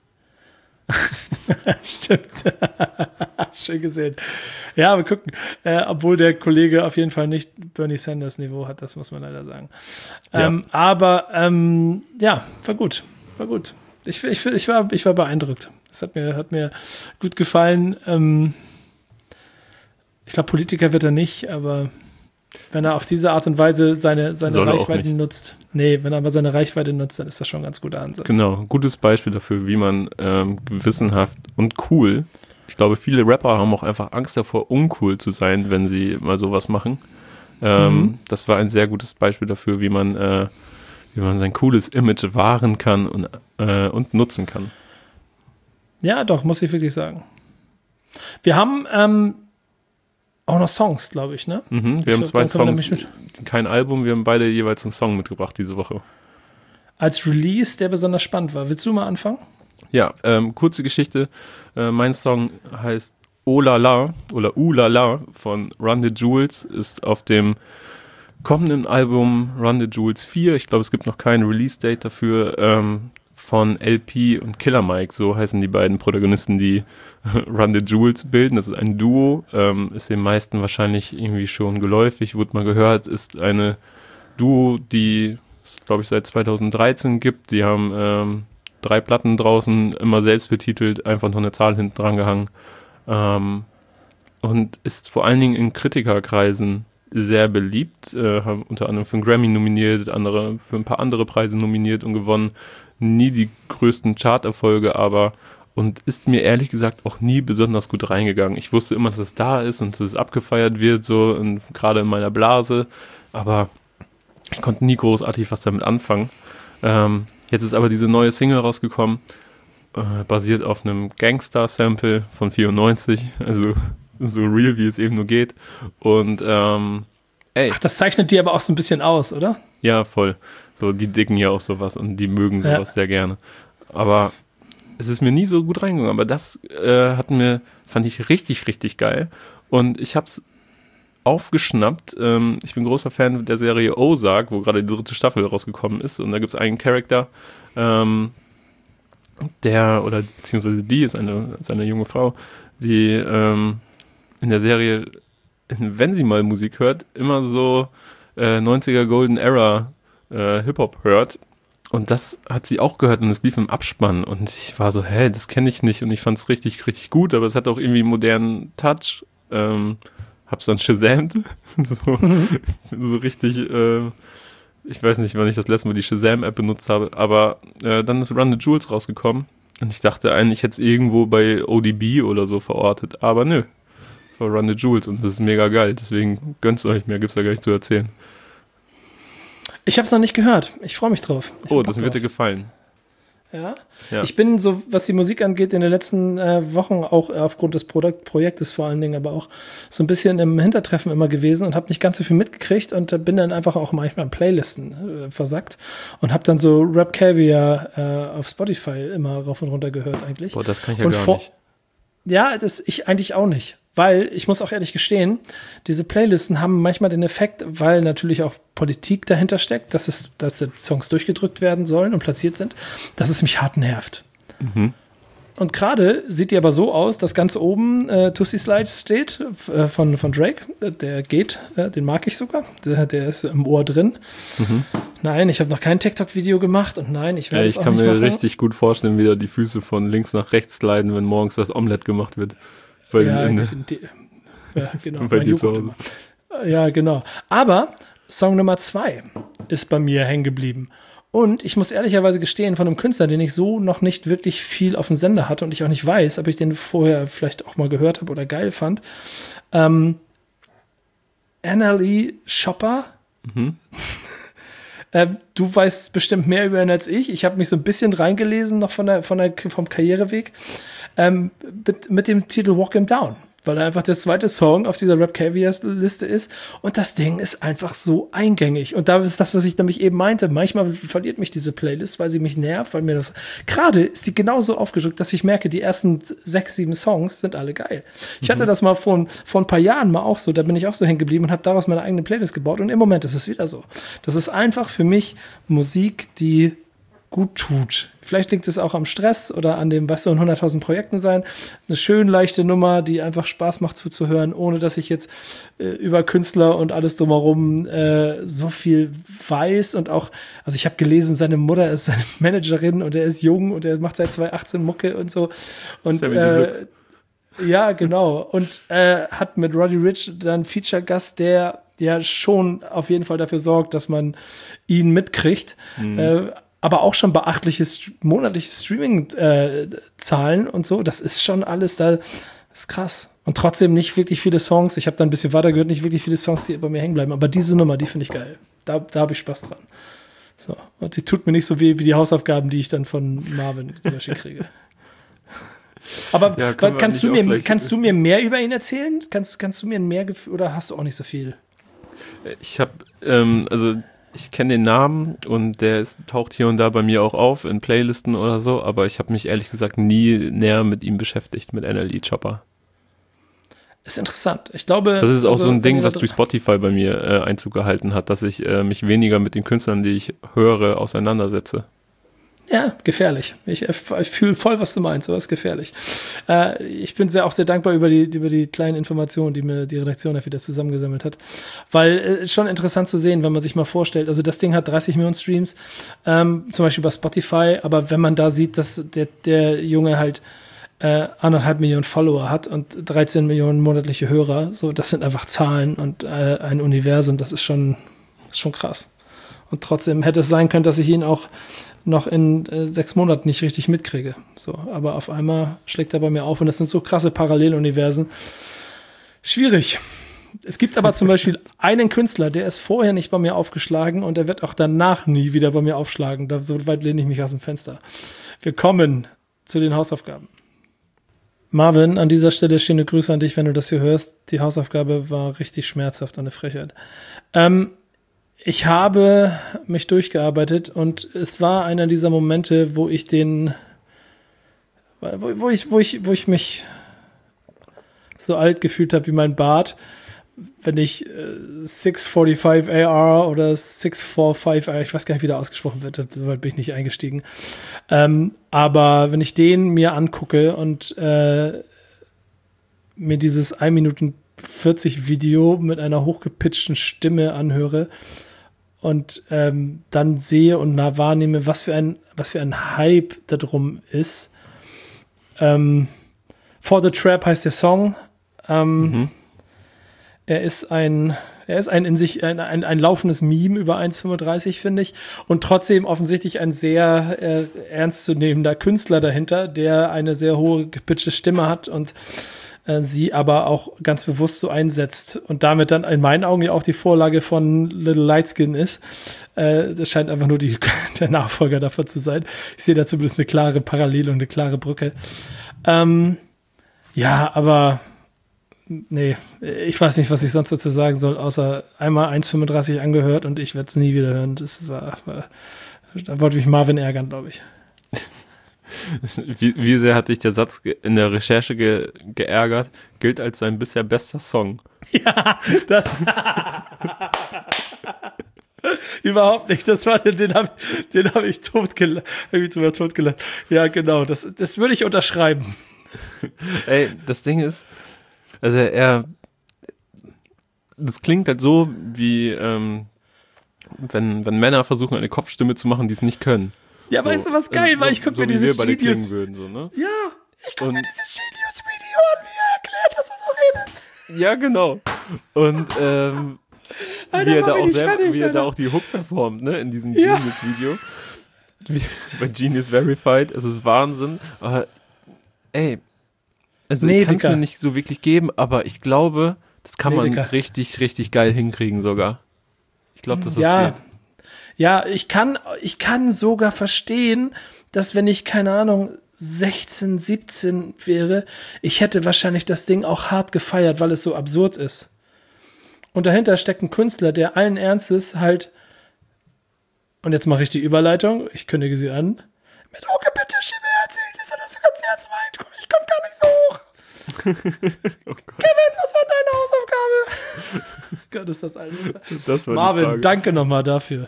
Stimmt. Schön gesehen. Ja, aber gucken. Obwohl der Kollege auf jeden Fall nicht Bernie Sanders Niveau hat, das muss man leider sagen. Aber war gut. War gut. Ich war beeindruckt. Das hat mir gut gefallen. Ich glaube, Politiker wird er nicht, aber wenn er auf diese Art und Weise seine Reichweite nutzt, wenn er aber seine Reichweite nutzt, dann ist das schon ein ganz guter Ansatz. Genau, gutes Beispiel dafür, wie man gewissenhaft und cool, ich glaube, viele Rapper haben auch einfach Angst davor, uncool zu sein, wenn sie mal sowas machen. Das war ein sehr gutes Beispiel dafür, wie man sein cooles Image wahren kann und nutzen kann. Ja, doch, muss ich wirklich sagen. Wir haben auch noch Songs, glaube ich, ne? Wir haben 2 Songs, kein Album, wir haben beide jeweils einen Song mitgebracht diese Woche. Als Release, der besonders spannend war. Willst du mal anfangen? Ja, kurze Geschichte. Mein Song heißt Oh La La oder Ooh La La von Run the Jewels, ist auf dem kommenden Album Run the Jewels 4. Ich glaube, es gibt noch kein Release-Date dafür. Von LP und Killer Mike, so heißen die beiden Protagonisten, die Run the Jewels bilden. Das ist ein Duo, ist den meisten wahrscheinlich irgendwie schon geläufig, wurde mal gehört, ist eine Duo, die es, glaube ich, seit 2013 gibt. Die haben 3 Platten draußen, immer selbst betitelt, einfach noch eine Zahl hinten dran gehangen. Und ist vor allen Dingen in Kritikerkreisen sehr beliebt, haben unter anderem für einen Grammy nominiert, für ein paar andere Preise nominiert und gewonnen. Nie die größten Charterfolge, aber und ist mir ehrlich gesagt auch nie besonders gut reingegangen. Ich wusste immer, dass es da ist und dass es abgefeiert wird, so gerade in meiner Blase, aber ich konnte nie großartig was damit anfangen. Jetzt ist aber diese neue Single rausgekommen, basiert auf einem Gangster-Sample von 94, also so real, wie es eben nur geht. Und Ach, das zeichnet die aber auch so ein bisschen aus, oder? Ja, voll. So, die dicken ja auch sowas und die mögen sowas sehr gerne. Aber es ist mir nie so gut reingegangen. Aber das fand ich richtig, richtig geil. Und ich hab's aufgeschnappt. Ich bin großer Fan der Serie Ozark, wo gerade die 3. Staffel rausgekommen ist. Und da gibt es einen Charakter, beziehungsweise die ist eine junge Frau, die in der Serie, wenn sie mal Musik hört, immer so 90er Golden Era Hip-Hop hört. Und das hat sie auch gehört und es lief im Abspann. Und ich war so, das kenne ich nicht. Und ich fand es richtig, richtig gut, aber es hat auch irgendwie einen modernen Touch. Hab's dann shazamt. so richtig, ich weiß nicht, wann ich das letzte Mal die Shazam-App benutzt habe, aber dann ist Run the Jewels rausgekommen. Und ich dachte eigentlich, ich hätte es irgendwo bei ODB oder so verortet. Aber nö, war Run the Jewels und das ist mega geil. Deswegen gönnt's euch mehr, gibt's da gar nicht zu erzählen. Ich habe es noch nicht gehört. Ich freue mich drauf. Das wird dir gefallen. Ja. Ich bin so, was die Musik angeht, in den letzten Wochen auch aufgrund des Projektes vor allen Dingen, aber auch so ein bisschen im Hintertreffen immer gewesen und habe nicht ganz so viel mitgekriegt und bin dann einfach auch manchmal in Playlisten versackt und habe dann so Rap Caviar auf Spotify immer rauf und runter gehört eigentlich. Boah, das kann ich ja gar nicht. Ja, ich eigentlich auch nicht. Weil, ich muss auch ehrlich gestehen, diese Playlisten haben manchmal den Effekt, weil natürlich auch Politik dahinter steckt, dass die Songs durchgedrückt werden sollen und platziert sind, dass es mich hart nervt. Mhm. Und gerade sieht die aber so aus, dass ganz oben Tussie Slides steht von Drake. Der geht, den mag ich sogar. Der ist im Ohr drin. Mhm. Nein, ich habe noch kein TikTok-Video gemacht und nein, ich werde es auch nicht machen. Ich kann mir richtig gut vorstellen, wie da die Füße von links nach rechts sliden, wenn morgens das Omelett gemacht wird. Definitiv. Ja, genau. Bei dir zu Hause. Ja, genau. Aber Song Nummer 2 ist bei mir hängen geblieben. Und ich muss ehrlicherweise gestehen, von einem Künstler, den ich so noch nicht wirklich viel auf dem Sender hatte und ich auch nicht weiß, ob ich den vorher vielleicht auch mal gehört habe oder geil fand. NLE Chopper. Mhm. Du weißt bestimmt mehr über ihn als ich. Ich habe mich so ein bisschen reingelesen noch vom Karriereweg. Mit dem Titel Walk Him Down, weil er einfach der zweite Song auf dieser Rap Caviar Liste ist und das Ding ist einfach so eingängig und da ist das, was ich nämlich eben meinte, manchmal verliert mich diese Playlist, weil sie mich nervt, weil mir das, gerade ist die genauso aufgedrückt, dass ich merke, die ersten 6, 7 Songs sind alle geil. Ich hatte das mal vor ein paar Jahren mal auch so, da bin ich auch so hängen geblieben und habe daraus meine eigene Playlist gebaut und im Moment ist es wieder so. Das ist einfach für mich Musik, die gut tut. Vielleicht liegt es auch am Stress oder an dem, was so in 100.000 Projekten sein. Eine schön leichte Nummer, die einfach Spaß macht zuzuhören, ohne dass ich jetzt über Künstler und alles drumherum so viel weiß und auch, also ich habe gelesen, seine Mutter ist seine Managerin und er ist jung und er macht seit 2018 Mucke und so. Und ja, genau. Und hat mit Roddy Ricch dann Feature-Gast, der ja schon auf jeden Fall dafür sorgt, dass man ihn mitkriegt. Mhm. Aber auch schon beachtliche monatliche Streaming-Zahlen und so. Das ist schon alles da. Das ist krass. Und trotzdem nicht wirklich viele Songs. Ich habe da ein bisschen weiter gehört, nicht wirklich viele Songs, die bei mir hängen bleiben. Aber diese Nummer, die finde ich geil. Da habe ich Spaß dran. So. Und die tut mir nicht so weh wie die Hausaufgaben, die ich dann von Marvin zum Beispiel kriege. Aber ja, kannst du mir mehr über ihn erzählen? Kannst du mir mehr Gefühl oder hast du auch nicht so viel? Ich habe, ich kenne den Namen und der taucht hier und da bei mir auch auf in Playlisten oder so, aber ich habe mich ehrlich gesagt nie näher mit ihm beschäftigt, mit NLE Chopper. Ist interessant. Ich glaube, das ist auch so ein Ding, was durch Spotify bei mir Einzug gehalten hat, dass ich mich weniger mit den Künstlern, die ich höre, auseinandersetze. Ja, gefährlich. Ich fühle voll, was du meinst, aber es ist gefährlich. Ich bin auch sehr dankbar über die kleinen Informationen, die mir die Redaktion dafür das zusammengesammelt hat. Weil es schon interessant zu sehen, wenn man sich mal vorstellt, also das Ding hat 30 Millionen Streams, zum Beispiel bei Spotify, aber wenn man da sieht, dass der Junge halt 1,5 Millionen Follower hat und 13 Millionen monatliche Hörer, so, das sind einfach Zahlen und ein Universum, das ist schon krass. Und trotzdem hätte es sein können, dass ich ihn auch noch in 6 Monaten nicht richtig mitkriege. So, aber auf einmal schlägt er bei mir auf und das sind so krasse Paralleluniversen. Schwierig. Es gibt aber zum Beispiel einen Künstler, der ist vorher nicht bei mir aufgeschlagen und der wird auch danach nie wieder bei mir aufschlagen. So weit lehne ich mich aus dem Fenster. Wir kommen zu den Hausaufgaben. Marvin, an dieser Stelle schöne Grüße an dich, wenn du das hier hörst. Die Hausaufgabe war richtig schmerzhaft und eine Frechheit. Ich habe mich durchgearbeitet und es war einer dieser Momente, wo ich mich so alt gefühlt habe wie mein Bart, wenn ich 645 AR oder 645 AR, ich weiß gar nicht, wie der ausgesprochen wird, so weit bin ich nicht eingestiegen. Aber wenn ich den mir angucke und mir dieses 1 Minuten 40 Video mit einer hochgepitchten Stimme anhöre und dann sehe und wahrnehme, was für ein Hype da drum ist. For the Trap heißt der Song. Er ist ein in sich ein laufendes Meme über 1,35, finde ich. Und trotzdem offensichtlich ein sehr ernstzunehmender Künstler dahinter, der eine sehr hohe gepitchte Stimme hat und sie aber auch ganz bewusst so einsetzt. Und damit dann in meinen Augen ja auch die Vorlage von Little Lightskin ist. Das scheint einfach nur der Nachfolger davon zu sein. Ich sehe da zumindest eine klare Parallele und eine klare Brücke. Ja, aber nee, ich weiß nicht, was ich sonst dazu sagen soll, außer einmal 1,35 angehört und ich werde es nie wieder hören. Da wollte mich Marvin ärgern, glaube ich. Wie sehr hat dich der Satz in der Recherche geärgert? Gilt als sein bisher bester Song. Ja, das überhaupt nicht. Das war den hab ich totgelacht. Ja, genau. Das würde ich unterschreiben. Ey, das Ding ist, also das klingt halt so, wie wenn Männer versuchen, eine Kopfstimme zu machen, die es nicht können. Ja, so, weißt du, was geil, weil ich gucke mir dieses Genius würden, so, ne? Ja, ich gucke mir dieses Genius-Video an, wie er erklärt, dass er so redet. Ja, genau. Und Alter, wie er da auch die Hook performt, ne, in diesem Genius-Video. Bei Genius Verified, es ist Wahnsinn. Aber, ey, also ich kann es mir nicht so wirklich geben, aber ich glaube, das kann man richtig, richtig geil hinkriegen sogar. Ich glaube, dass das geht. Ja, ich kann sogar verstehen, dass wenn ich, keine Ahnung, 16, 17 wäre, ich hätte wahrscheinlich das Ding auch hart gefeiert, weil es so absurd ist. Und dahinter steckt ein Künstler, der allen Ernstes halt, und jetzt mache ich die Überleitung, ich kündige sie an, mit bitte Stimme erzählt, dass er das ganz ernst meint, ich komm gar nicht so hoch. Oh Kevin, was war deine Hausaufgabe? Gott, ist das alles. Marvin, danke nochmal dafür.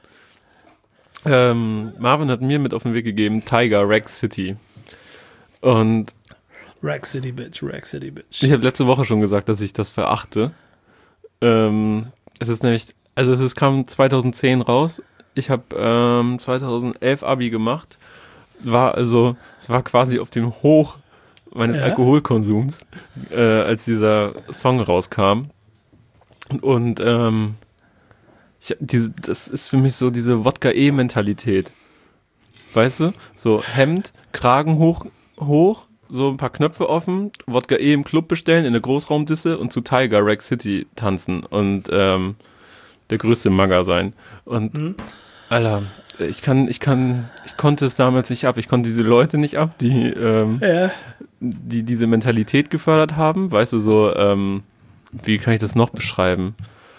Marvin hat mir mit auf den Weg gegeben, Tiger, Rack City. Und Rack City Bitch. Ich habe letzte Woche schon gesagt, dass ich das verachte. Es ist nämlich, also es kam 2010 raus. Ich habe 2011 Abi gemacht. Es war quasi auf dem Hoch meines Alkoholkonsums, als dieser Song rauskam. Und das ist für mich so diese Wodka-E-Mentalität. Weißt du? So Hemd, Kragen hoch, so ein paar Knöpfe offen, Wodka-E im Club bestellen, in der Großraumdisse und zu Tiger, Rack City tanzen und der größte Magger sein. Und Alter, ich konnte es damals nicht ab. Ich konnte diese Leute nicht ab, die diese Mentalität gefördert haben. Weißt du, so, wie kann ich das noch beschreiben?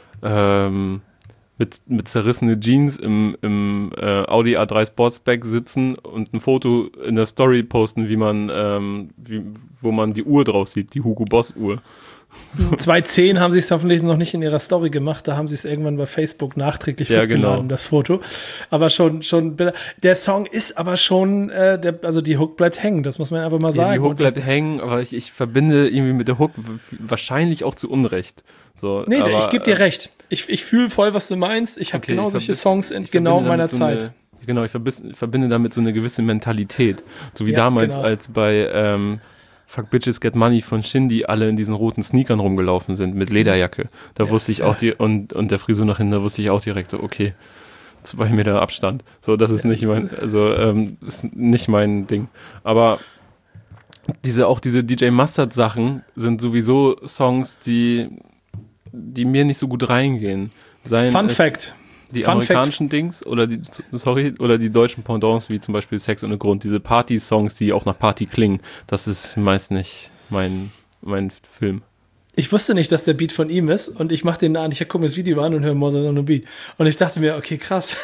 Mit zerrissene Jeans im Audi A3 Sportsback sitzen und ein Foto in der Story posten, wo man die Uhr drauf sieht, die Hugo Boss Uhr. 2010 haben sie es hoffentlich noch nicht in ihrer Story gemacht, da haben sie es irgendwann bei Facebook nachträglich hochgeladen, das Foto. Aber schon, der Song ist aber schon, also die Hook bleibt hängen, das muss man einfach mal sagen. Die Hook bleibt hängen, aber ich verbinde irgendwie mit der Hook wahrscheinlich auch zu Unrecht. So, nee, ich gebe dir recht. Ich fühle voll, was du meinst. Ich habe genau solche Songs in genau meiner Zeit. Ich verbinde damit so eine gewisse Mentalität. So wie damals, als bei Fuck Bitches Get Money von Shindy alle in diesen roten Sneakern rumgelaufen sind mit Lederjacke. Da wusste ich auch und der Frisur nach hinten, da wusste ich auch direkt so, okay, 2 Meter Abstand. So, das ist nicht ist nicht mein Ding. Aber diese DJ Mustard Sachen sind sowieso Songs, die mir nicht so gut reingehen. Fun Fact. Die amerikanischen Dings oder die deutschen Pendants, wie zum Beispiel Sex ohne Grund, diese Party-Songs, die auch nach Party klingen, das ist meist nicht mein Film. Ich wusste nicht, dass der Beat von ihm ist und ich mache den an, ich gucke mir das Video an und höre More Than a Beat. Und ich dachte mir, okay, krass.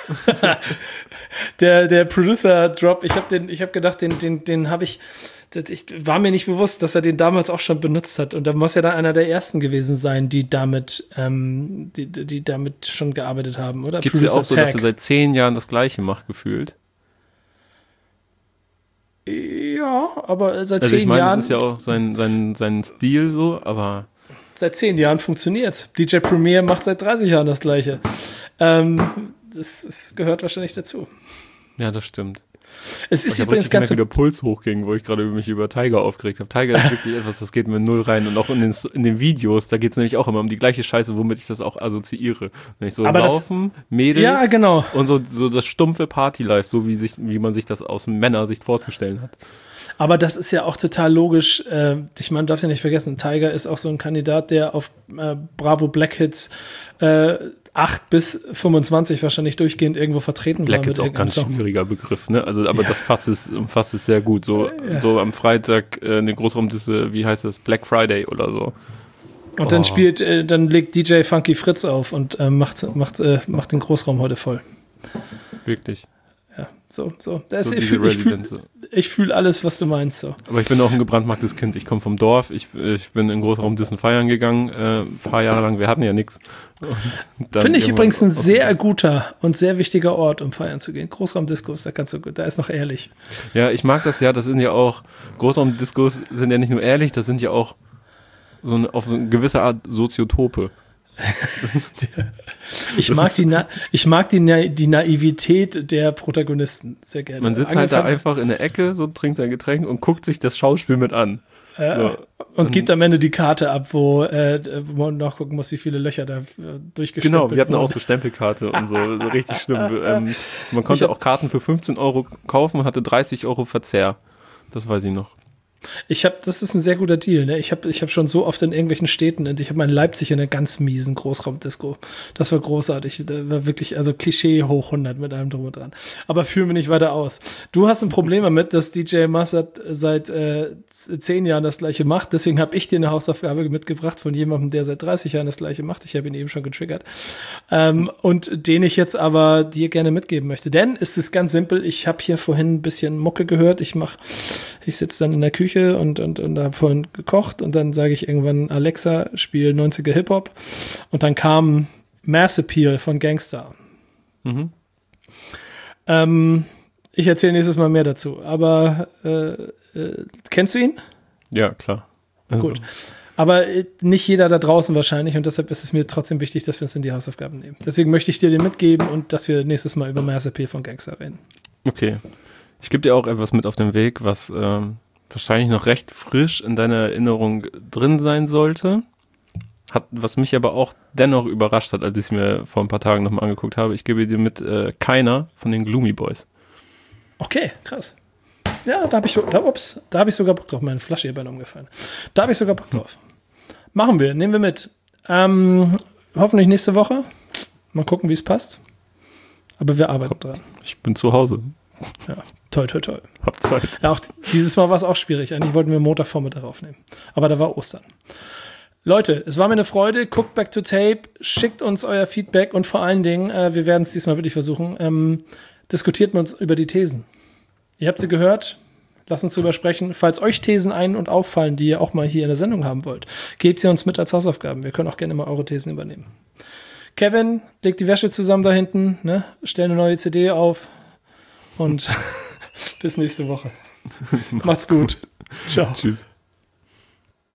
der Producer-Drop, ich habe gedacht, den habe ich war mir nicht bewusst, dass er den damals auch schon benutzt hat. Und da muss er dann einer der ersten gewesen sein, die damit schon gearbeitet haben, oder? Gibt es ja auch so, dass er seit 10 Jahren das Gleiche macht, gefühlt? Ja, aber seit 10 Jahren... Das ist ja auch sein Stil so, aber... Seit 10 Jahren funktioniert's. DJ Premier macht seit 30 Jahren das Gleiche. Das gehört wahrscheinlich dazu. Ja, das stimmt. Es ist übrigens ganz der Puls hochging, wo ich gerade mich über Tiger aufgeregt habe. Tiger ist wirklich etwas, das geht mir null rein. Und auch in den Videos, da geht es nämlich auch immer um die gleiche Scheiße, womit ich das auch assoziiere. Wenn ich so laufen, Mädels ja, genau. Und so das stumpfe Partylife, so wie man sich das aus Männersicht vorzustellen hat. Aber das ist ja auch total logisch. Man darf es ja nicht vergessen, Tiger ist auch so ein Kandidat, der auf Bravo Black Hits 8 bis 25 wahrscheinlich durchgehend irgendwo vertreten Black ist auch ein ganz schwieriger Begriff, ne? Also, aber das umfasst es sehr gut. So am Freitag eine Großraumdisse, wie heißt das? Black Friday oder so. Und dann legt DJ Funky Fritz auf und macht den Großraum heute voll. Wirklich. Ja, so. Ich fühle alles, was du meinst. So. Aber ich bin auch ein gebrandmarktes Kind. Ich komme vom Dorf. Ich bin in Großraumdissen feiern gegangen. Ein paar Jahre lang. Wir hatten ja nichts. Finde ich übrigens ein sehr guter und sehr wichtiger Ort, um feiern zu gehen. Großraumdiskos, da ist noch ehrlich. Ja, ich mag das ja. Das sind ja auch, Großraumdiskos sind ja nicht nur ehrlich, das sind ja auch auf so eine gewisse Art Soziotope. Ich mag die Naivität der Protagonisten sehr gerne. Man sitzt halt da einfach in der Ecke, so trinkt sein Getränk und guckt sich das Schauspiel mit an. Und gibt am Ende die Karte ab, wo man nachgucken muss, wie viele Löcher da durchgestempelt Genau, wir hatten auch so Stempelkarte und so richtig schlimm. Man konnte auch Karten für 15 Euro kaufen und hatte 30 Euro Verzehr. Das weiß ich noch. Das ist ein sehr guter Deal, ne? Ich hab schon so oft in irgendwelchen Städten, und ich habe mal in Leipzig in einer ganz miesen Großraumdisco. Das war großartig. Da war wirklich, also Klischee hoch 100 mit allem drum und dran. Aber führen wir nicht weiter aus. Du hast ein Problem damit, dass DJ Mustard seit 10 Jahren das Gleiche macht. Deswegen habe ich dir eine Hausaufgabe mitgebracht von jemandem, der seit 30 Jahren das Gleiche macht. Ich habe ihn eben schon getriggert. Und den ich jetzt aber dir gerne mitgeben möchte. Denn es ist ganz simpel. Ich habe hier vorhin ein bisschen Mucke gehört. Ich sitze dann in der Küche und habe vorhin gekocht und dann sage ich irgendwann, Alexa, spiel 90er Hip-Hop und dann kam Mass Appeal von Gangstar. Mhm. Ich erzähle nächstes Mal mehr dazu, aber kennst du ihn? Ja, klar. Also. Gut. Aber nicht jeder da draußen wahrscheinlich und deshalb ist es mir trotzdem wichtig, dass wir uns in die Hausaufgaben nehmen. Deswegen möchte ich dir den mitgeben und dass wir nächstes Mal über Mass Appeal von Gangstar reden. Okay. Ich gebe dir auch etwas mit auf den Weg, was wahrscheinlich noch recht frisch in deiner Erinnerung drin sein sollte. Was mich aber auch dennoch überrascht hat, als ich es mir vor ein paar Tagen nochmal angeguckt habe. Ich gebe dir mit Keiner von den Gloomy Boys. Okay, krass. Ja, da habe ich sogar Bock drauf. Meine Flasche hier beinahe umgefallen. Da habe ich sogar Bock drauf. Machen wir, nehmen wir mit. Hoffentlich nächste Woche. Mal gucken, wie es passt. Aber wir arbeiten dran. Ich bin zu Hause. Ja, toll. Hab Zeit. Ja, auch dieses Mal war es auch schwierig. Eigentlich wollten wir Montagvormittag aufnehmen. Aber da war Ostern. Leute, es war mir eine Freude. Guckt back to tape. Schickt uns euer Feedback. Und vor allen Dingen, wir werden es diesmal wirklich versuchen, diskutiert mit uns über die Thesen. Ihr habt sie gehört. Lasst uns drüber sprechen. Falls euch Thesen ein- und auffallen, die ihr auch mal hier in der Sendung haben wollt, gebt sie uns mit als Hausaufgaben. Wir können auch gerne mal eure Thesen übernehmen. Kevin, legt die Wäsche zusammen da hinten. Ne? Stell eine neue CD auf. Und bis nächste Woche. Macht's gut. Ciao. Tschüss.